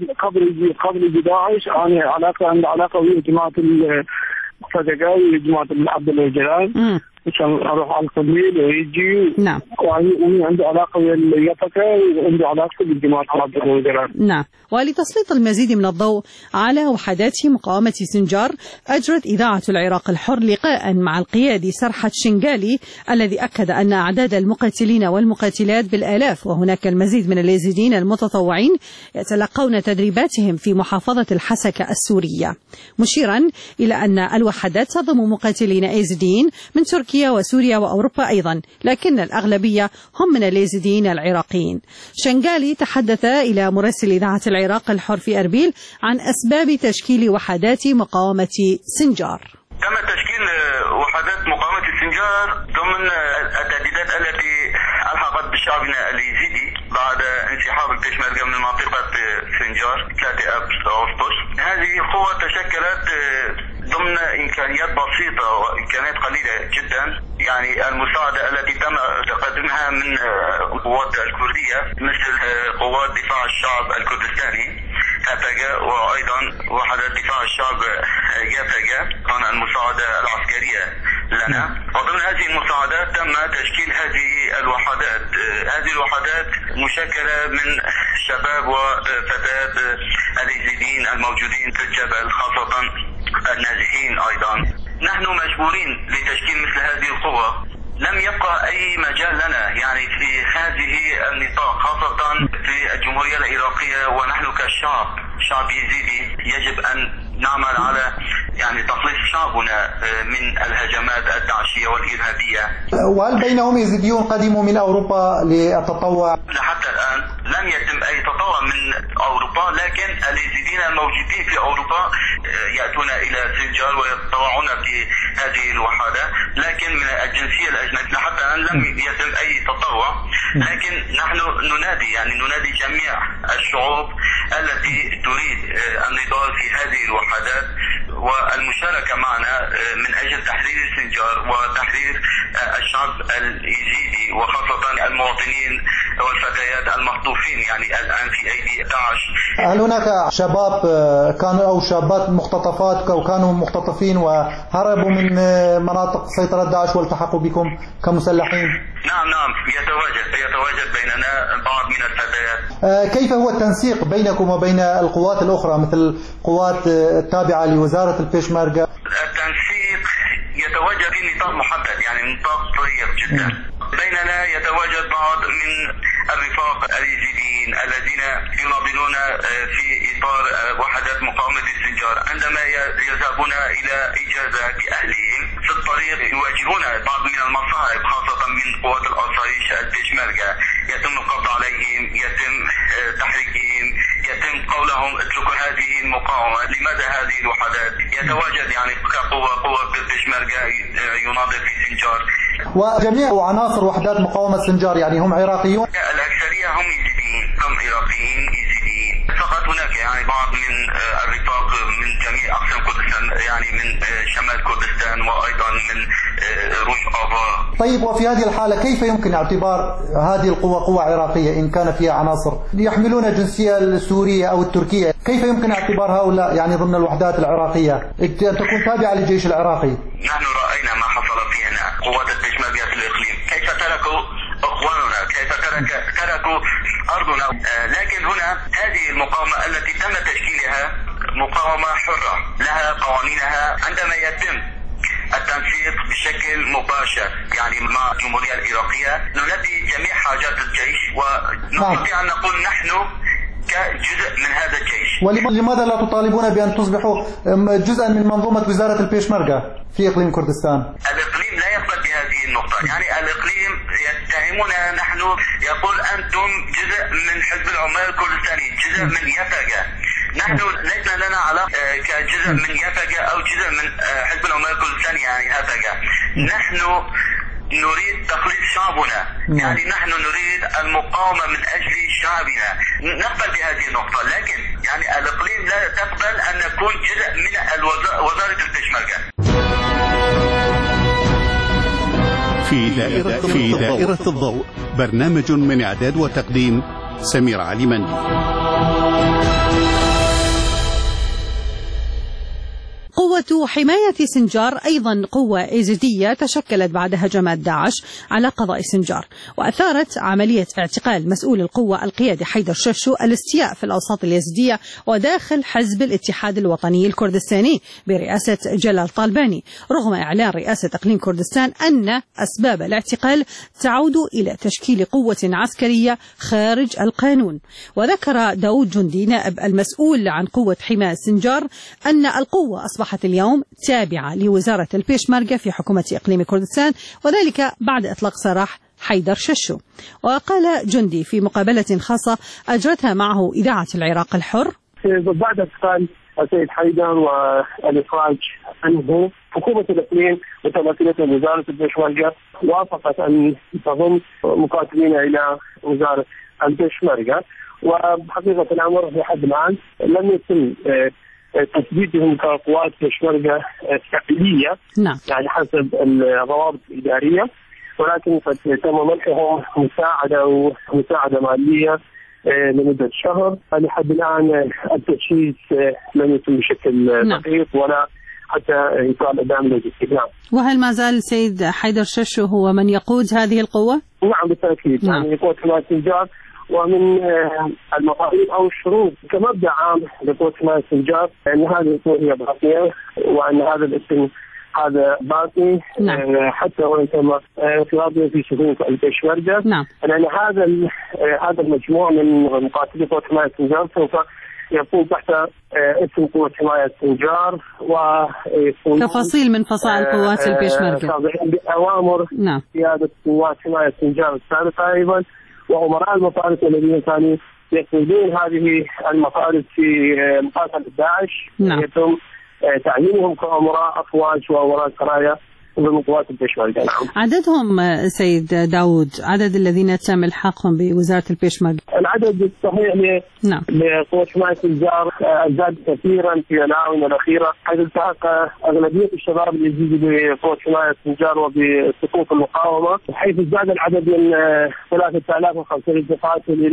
قبل داعش أنا عندي علاقة ويا جماعة الفدقاوي وجماعة عبد الله جلال، عشان اروح على القبيل ويجي. نعم. وهي عنده علاقه ويا اليافكه وعنده علاقه بالجماعه عبد الله جلال. نعم. ولتسليط المزيد من الضوء على وحدات مقاومه سنجار، اجرت اذاعه العراق الحر لقاء مع القيادي سرحت شنغالي الذي اكد ان اعداد المقاتلين والمقاتلات بالالاف، وهناك المزيد من اليزيديين المتطوعين يتلقون تدريباتهم في محافظه الحسكه السوريه، مشيرا الى ان الوحدات تضم مقاتلين يزيديين من تركيا وسوريا وأوروبا أيضا، لكن الأغلبية هم من اليزيديين العراقيين. شنغالي تحدث إلى مراسل إذاعة العراق الحر في أربيل عن أسباب تشكيل وحدات مقاومة سنجار. تم تشكيل وحدات مقاومة سنجار ضمن التهديدات التي ألحقت بشعبنا اليزيدي بعد انسحاب البيشمركة من منطقة سنجار 3 أغسطس. هذه القوة تشكلت ضمن إمكانيات بسيطة وإمكانيات قليلة جدا، يعني المساعدة التي تم تقديمها من القوات الكردية مثل قوات دفاع الشعب الكردستاني هبقة، وأيضا وحدات دفاع الشعب يبقة، كان المساعدة العسكرية لنا. وضمن هذه المساعدات تم تشكيل هذه الوحدات. هذه الوحدات مشكلة من شباب وفتيات اليزيديين الموجودين في الجبل، خاصة النازحين. أيضا نحن مجبورين لتشكيل مثل هذه القوة، لم يبقى أي مجال لنا يعني في هذه النطاق، خاصة في الجمهورية العراقية، ونحن شعب يزيدي يجب أن نعمل على يعني تخليص شعبنا من الهجمات الداعشية والإرهابية. وهل بينهم يزيديون قدموا من أوروبا للتطوع؟ حتى الآن لم يتم أي تطوع من أوروبا، لكن اليزيديين الموجودين في أوروبا يأتون إلى سنجار ويتطوعون في هذه الوحدة، لكن من الجنسية الأجنبية حتى الآن لم يتم أي تطوع. لكن نحن ننادي جميع الشعوب التي تريد النضال في هذه الوحدات والمشاركة معنا من أجل تحرير سنجار وتحرير الشعب اليزيدي، وخاصة المواطنين والفتيات المخطوفين يعني الآن في أيدي داعش هل هناك شباب كانوا أو شابات مختطفات أو كانوا مختطفين وهربوا من مناطق سيطرة داعش والتحقوا بكم كمسلحين؟ نعم يتواجد بيننا بعض من الفتيات. كيف هو التنسيق بينكم وبين القوات الأخرى مثل القوات التابعة لوزارة البيشمركة؟ التنسيق يتواجد في نطاق محدد، يعني نطاق صغير جدا. بيننا يتواجد بعض من الرفاق اليزيديين الذين يناضلون في إطار وحدات مقاومة السنجار، عندما يذهبون إلى إجازة بأهلهم في الطريق يواجهون بعض من المصاعب خاصة من قوات الآصايش البيشمركة، يتم القبض عليهم، يتم تحريكهم، يتم قولهم اتركوا هذه المقاومة. لماذا هذه الوحدات؟ يتواجد يعني قوة البيشمركة يناضل في سنجار. وجميع عناصر وحدات مقاومة سنجار يعني هم عراقيون؟ الأكثرية هم يزيديين، هم عراقيين يزيديين. فقط هناك يعني بعض من الرفاق من جميع أقسام كردستان، يعني من شمال كردستان وأيضا من روش آبا. طيب، وفي هذه الحالة كيف يمكن اعتبار هذه القوة قوة عراقية إن كان فيها عناصر يحملون الجنسية السورية أو التركية؟ كيف يمكن اعتبار هؤلاء يعني ضمن الوحدات العراقية أن تكون تابعة للجيش العراقي؟ نحن رأينا ما حصل في هنا، قوات البيشمركة في الإقليم كيف تركوا أخواننا، كيف تركوا أرضنا. لكن هنا هذه المقاومة التي تم تشكيلها مقاومة حرة لها قوانينها. عندما يتم التنسيق بشكل مباشر يعني مع الجمهورية العراقية نلبي جميع حاجات الجيش، ونستطيع أن نقول نحن كجزء من هذا الجيش. ولماذا لا تطالبون بأن تصبحوا جزءا من منظومة وزارة البيشمركة في إقليم كردستان؟ الإقليم لا يقبل بهذه النقطة، يعني الإقليم يتهمنا نحن، يقول أنتم جزء من حزب العمال الكردستاني، جزء من يفقة. نحن ليس لنا علاقة كجزء من يفقة أو جزء من حزب العمال الكردستاني يعني يفقة. نحن نريد تخليص شعبنا، يعني نحن نريد المقاومة من أجل شعبنا، نقبل بهذه النقطة. لكن يعني الإقليم لا تقبل أن نكون جزء من وزارة البيشمركة. في دائرة الضوء، برنامج من إعداد وتقديم سمير علي مندي. قوة حماية سنجار أيضا قوة إيزيدية تشكلت بعد هجمات داعش على قضاء سنجار، وأثارت عملية اعتقال مسؤول القوة القيادي حيدر ششو الاستياء في الأوساط اليزيدية وداخل حزب الاتحاد الوطني الكردستاني برئاسة جلال طالباني، رغم إعلان رئاسة إقليم كردستان أن أسباب الاعتقال تعود إلى تشكيل قوة عسكرية خارج القانون. وذكر داود جندي نائب المسؤول عن قوة حماية سنجار أن القوة أصبحت اليوم تابعة لوزارة البيشمركة في حكومة إقليم كردستان، وذلك بعد إطلاق سراح حيدر ششو. وقال جندي في مقابلة خاصة أجرتها معه إذاعة العراق الحر: بعد اعتقال السيد حيدر والإخراج عنه، حكومة الإقليم وتمثيلتها وزارة البيشمركة وافقت أن تضم مقاتلين إلى وزارة البيشمركة. وبحقيقة الأمر لحد الآن لم يتم تثبيتهم كقوات بيشمركة فعلية، يعني حسب الضوابط الإدارية، ولكن قد تم منحهم مساعدة مالية لمدة شهر. لحد الآن التجهيز لم يتم بشكل دقيق ولا حتى يقال أدام لوجستيك. وهل ما زال سيد حيدر ششو هو من يقود هذه القوة؟ نعم بالتأكيد. يعني قوة حماية سنجار، ومن المطالب أو الشروط كمبدأ عام لقوة حماية سنجار أن هذه القوة هي باقية، وأن هذا الاسم هذا باقي حتى وإن تم انقلابه في صفوف البيشمركة. لأن هذا المجموع من مقاتلي قوة حماية سنجار سوف يكون تحت اسم قوة حماية سنجار، ويكون تفاصيل من فصائل قوات البيشمركة تابعين بأوامر قيادة قوات حماية سنجار السابقة أيضا، وأمراء المطارس الذين كانوا يقودون هذه المطارس في مقاتلة داعش يتم تعيينهم كأمراء أفواج وأمراء سرايا من قوات البيشمركة. عددهم سيد داود، عدد الذين تم الحاقهم بوزارة البيشمركة؟ العدد الصحيح لقوة حماية سنجار زاد كثيرا في الآونة الأخيرة، حيث التحق أغلبية الشباب اليزيدي بقوة حماية سنجار وبصفوف المقاومة، حيث زاد العدد من 3500 مقاتل إلى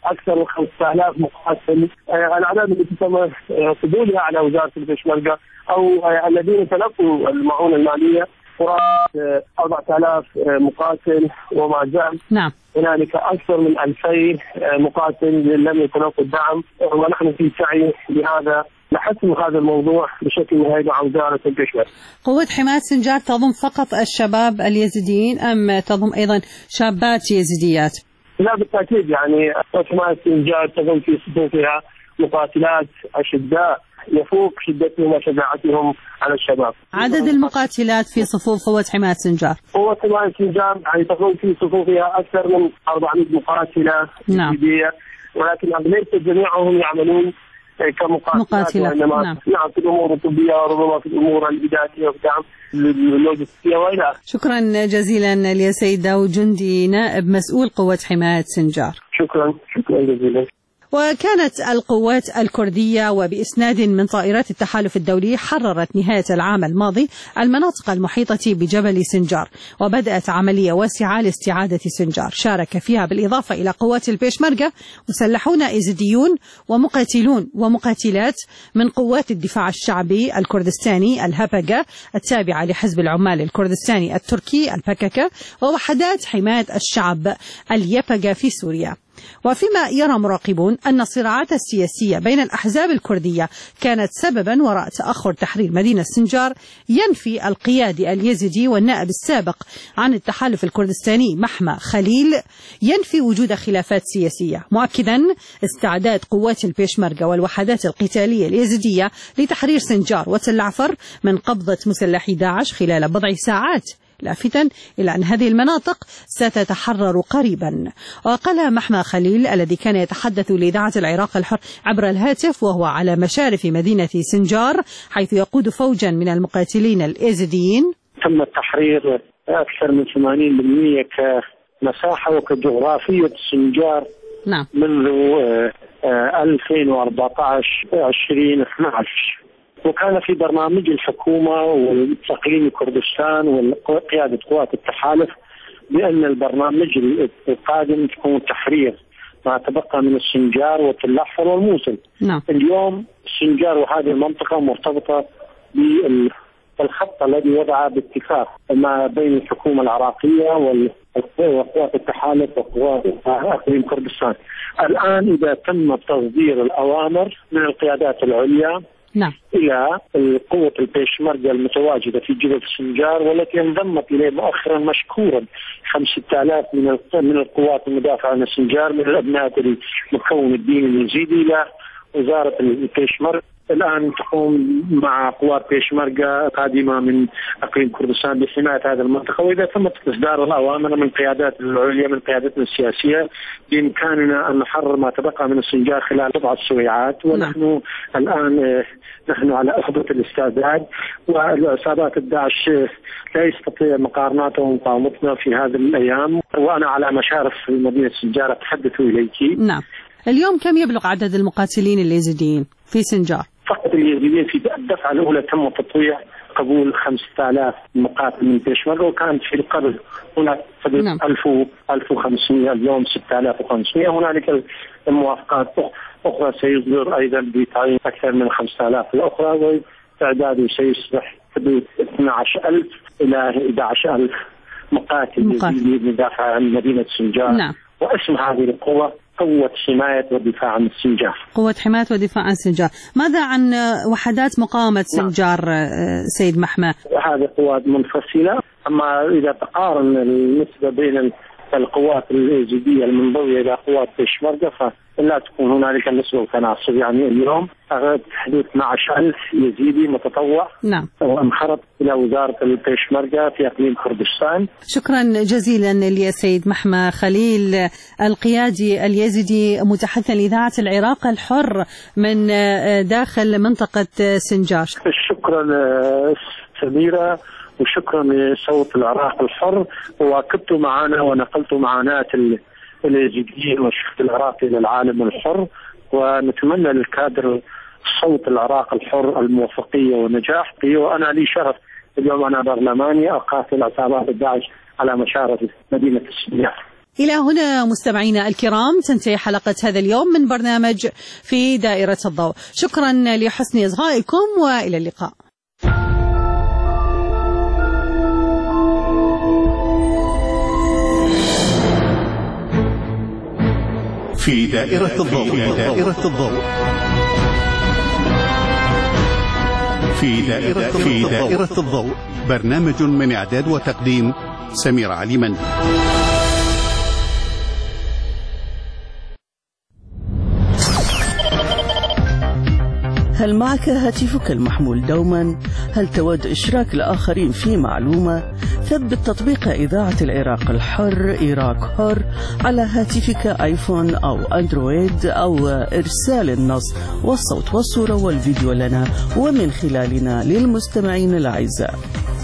اكثر من 5000 مقاتل. الاعداد التي تم قبولها على وزاره البيشمركه او الذين تلقوا المعونه الماليه قرابه 4000 مقاتل، وما زال هنالك اكثر من 2000 مقاتل لم يتلقوا الدعم، ونحن في سعي بهذا لحسم هذا الموضوع بشكل نهائي مع وزاره البيشمركه. قوة حماية سنجار تضم فقط الشباب اليزيديين ام تضم ايضا شابات يزيديات؟ لا بالتاكيد، يعني قوة حماية سنجار تضم في صفوفها مقاتلات اشداء يفوق شدتهم وشجاعتهم على الشباب. عدد المقاتلات في صفوف قوة حماية سنجار؟ قوة حماية سنجار يعني تضم في صفوفها أكثر من 400 مقاتلة جديدية، ولكن ليس جميعهم يعملون كمقاتلات، وإنما نعم في الأمور الطبية وربما في الأمور الإدارية والدعم اللوجستية وإلى آخره. شكرا جزيلا للسيد داود جندي نائب مسؤول قوة حماية سنجار. شكرا جزيلا. وكانت القوات الكردية وبإسناد من طائرات التحالف الدولي حررت نهاية العام الماضي المناطق المحيطة بجبل سنجار، وبدأت عملية واسعة لاستعادة سنجار شارك فيها بالإضافة إلى قوات البيشمركة مسلحون إيزيديون ومقاتلون ومقاتلات من قوات الدفاع الشعبي الكردستاني الهبكة التابعة لحزب العمال الكردستاني التركي البككة، ووحدات حماية الشعب اليبكة في سوريا. وفيما يرى مراقبون أن الصراعات السياسية بين الأحزاب الكردية كانت سببا وراء تأخر تحرير مدينة سنجار، ينفي القيادي اليزيدي والنائب السابق عن التحالف الكردستاني محمى خليل ينفي وجود خلافات سياسية، مؤكدا استعداد قوات البيشمركة والوحدات القتالية اليزيدية لتحرير سنجار وتل عفر من قبضة مسلحي داعش خلال بضع ساعات، لافتا إلى أن هذه المناطق ستتحرر قريبا. وقال محمى خليل الذي كان يتحدث لإذاعة العراق الحر عبر الهاتف وهو على مشارف مدينة سنجار حيث يقود فوجا من المقاتلين الإيزيديين: تم التحرير أكثر من 80% كمساحة وكجغرافية سنجار منذ 2014-2012، وكان في برنامج الحكومة والإقليم كردستان وقيادة قوات التحالف بأن البرنامج القادم تكون تحرير ما تبقى من السنجار وتل عفر والموصل. اليوم السنجار وهذه المنطقة مرتبطة بالخط الذي وضع باتفاق ما بين الحكومة العراقية وقوات التحالف وقوات إقليم كردستان. الآن إذا تم تصدير الأوامر من القيادات العليا إلى قوة البيشمركة المتواجدة في جبل سنجار، والتي انضمت إليه مؤخرا مشكورا 5000 من القوات المدافعة عن سنجار من الأبناء المكون الديني اليزيدي إلى وزارة البيشمركة. الآن تقوم مع قوات بيشمركة قادمة من إقليم كردستان بحماية هذه المنطقة، وإذا تمت إصدار الأوامر من قيادات العليا من قيادتنا السياسية بإمكاننا أن نحرر ما تبقى من السنجار خلال بضعة سويعات. ونحن الآن على أخذة الاستعداد، والعصابات الداعش لا يستطيع مقارنته ومقاومتنا في هذه الأيام، وأنا على مشارف مدينة سنجار أتحدث إليك. اليوم كم يبلغ عدد المقاتلين اليزيديين في سنجار؟ فقط اليزيديين في الدفعة الأولى تم تطويع قبول 5000 مقاتل من بيشمركة، وكانت في القبل هناك 1500، اليوم 6500. هنالك الموافقات أخرى سيصدر أيضا بتعيين أكثر من 5000 الأخرى، وإعداده سيصبح حدود 12000 إلى 11000 مقاتل يزيدي مدافع عن مدينة سنجار. واسم هذه القوة قوة حماية والدفاع عن سنجار. قوة حماية والدفاع عن سنجار. ماذا عن وحدات مقاومة سنجار سيد محمى؟ هذه قوات منفصلة، أما إذا تقارن النسبة بين القوات اليزيدية المنضوية إلى قوات بيشمركة فلا تكون هنالك النسبة وتناسب. يعني اليوم حدود 12000 يزيدي متطوع وانخرط إلى وزارة البيشمركة في إقليم كردستان. شكرا جزيلا للسيد محمى خليل القيادي اليزيدي متحدثا لإذاعة العراق الحر من داخل منطقة سنجار. شكرا سميرة، وشكرا لصوت العراق الحر، وواكبتوا معنا ونقلتوا معاناة اليزيديين والشق العراقي للعالم الحر، ونتمنى للكادر صوت العراق الحر الموفقية والنجاح. وأنا لي شرف اليوم أنا برلماني أقاتل عصابات الداعش على مشارف مدينة سنجار. إلى هنا مستمعينا الكرام تنتهي حلقة هذا اليوم من برنامج في دائرة الضوء. شكرا لحسن إصغائكم وإلى اللقاء. في دائرة الضوء. في دائرة الضوء برنامج من إعداد وتقديم سمير علي. هل معك هاتفك المحمول دوما؟ هل تود إشراك الآخرين في معلومة؟ ثبت تطبيق إذاعة العراق الحر إيراك حر على هاتفك آيفون أو أندرويد، أو إرسال النص والصوت والصورة والفيديو لنا ومن خلالنا للمستمعين الأعزاء.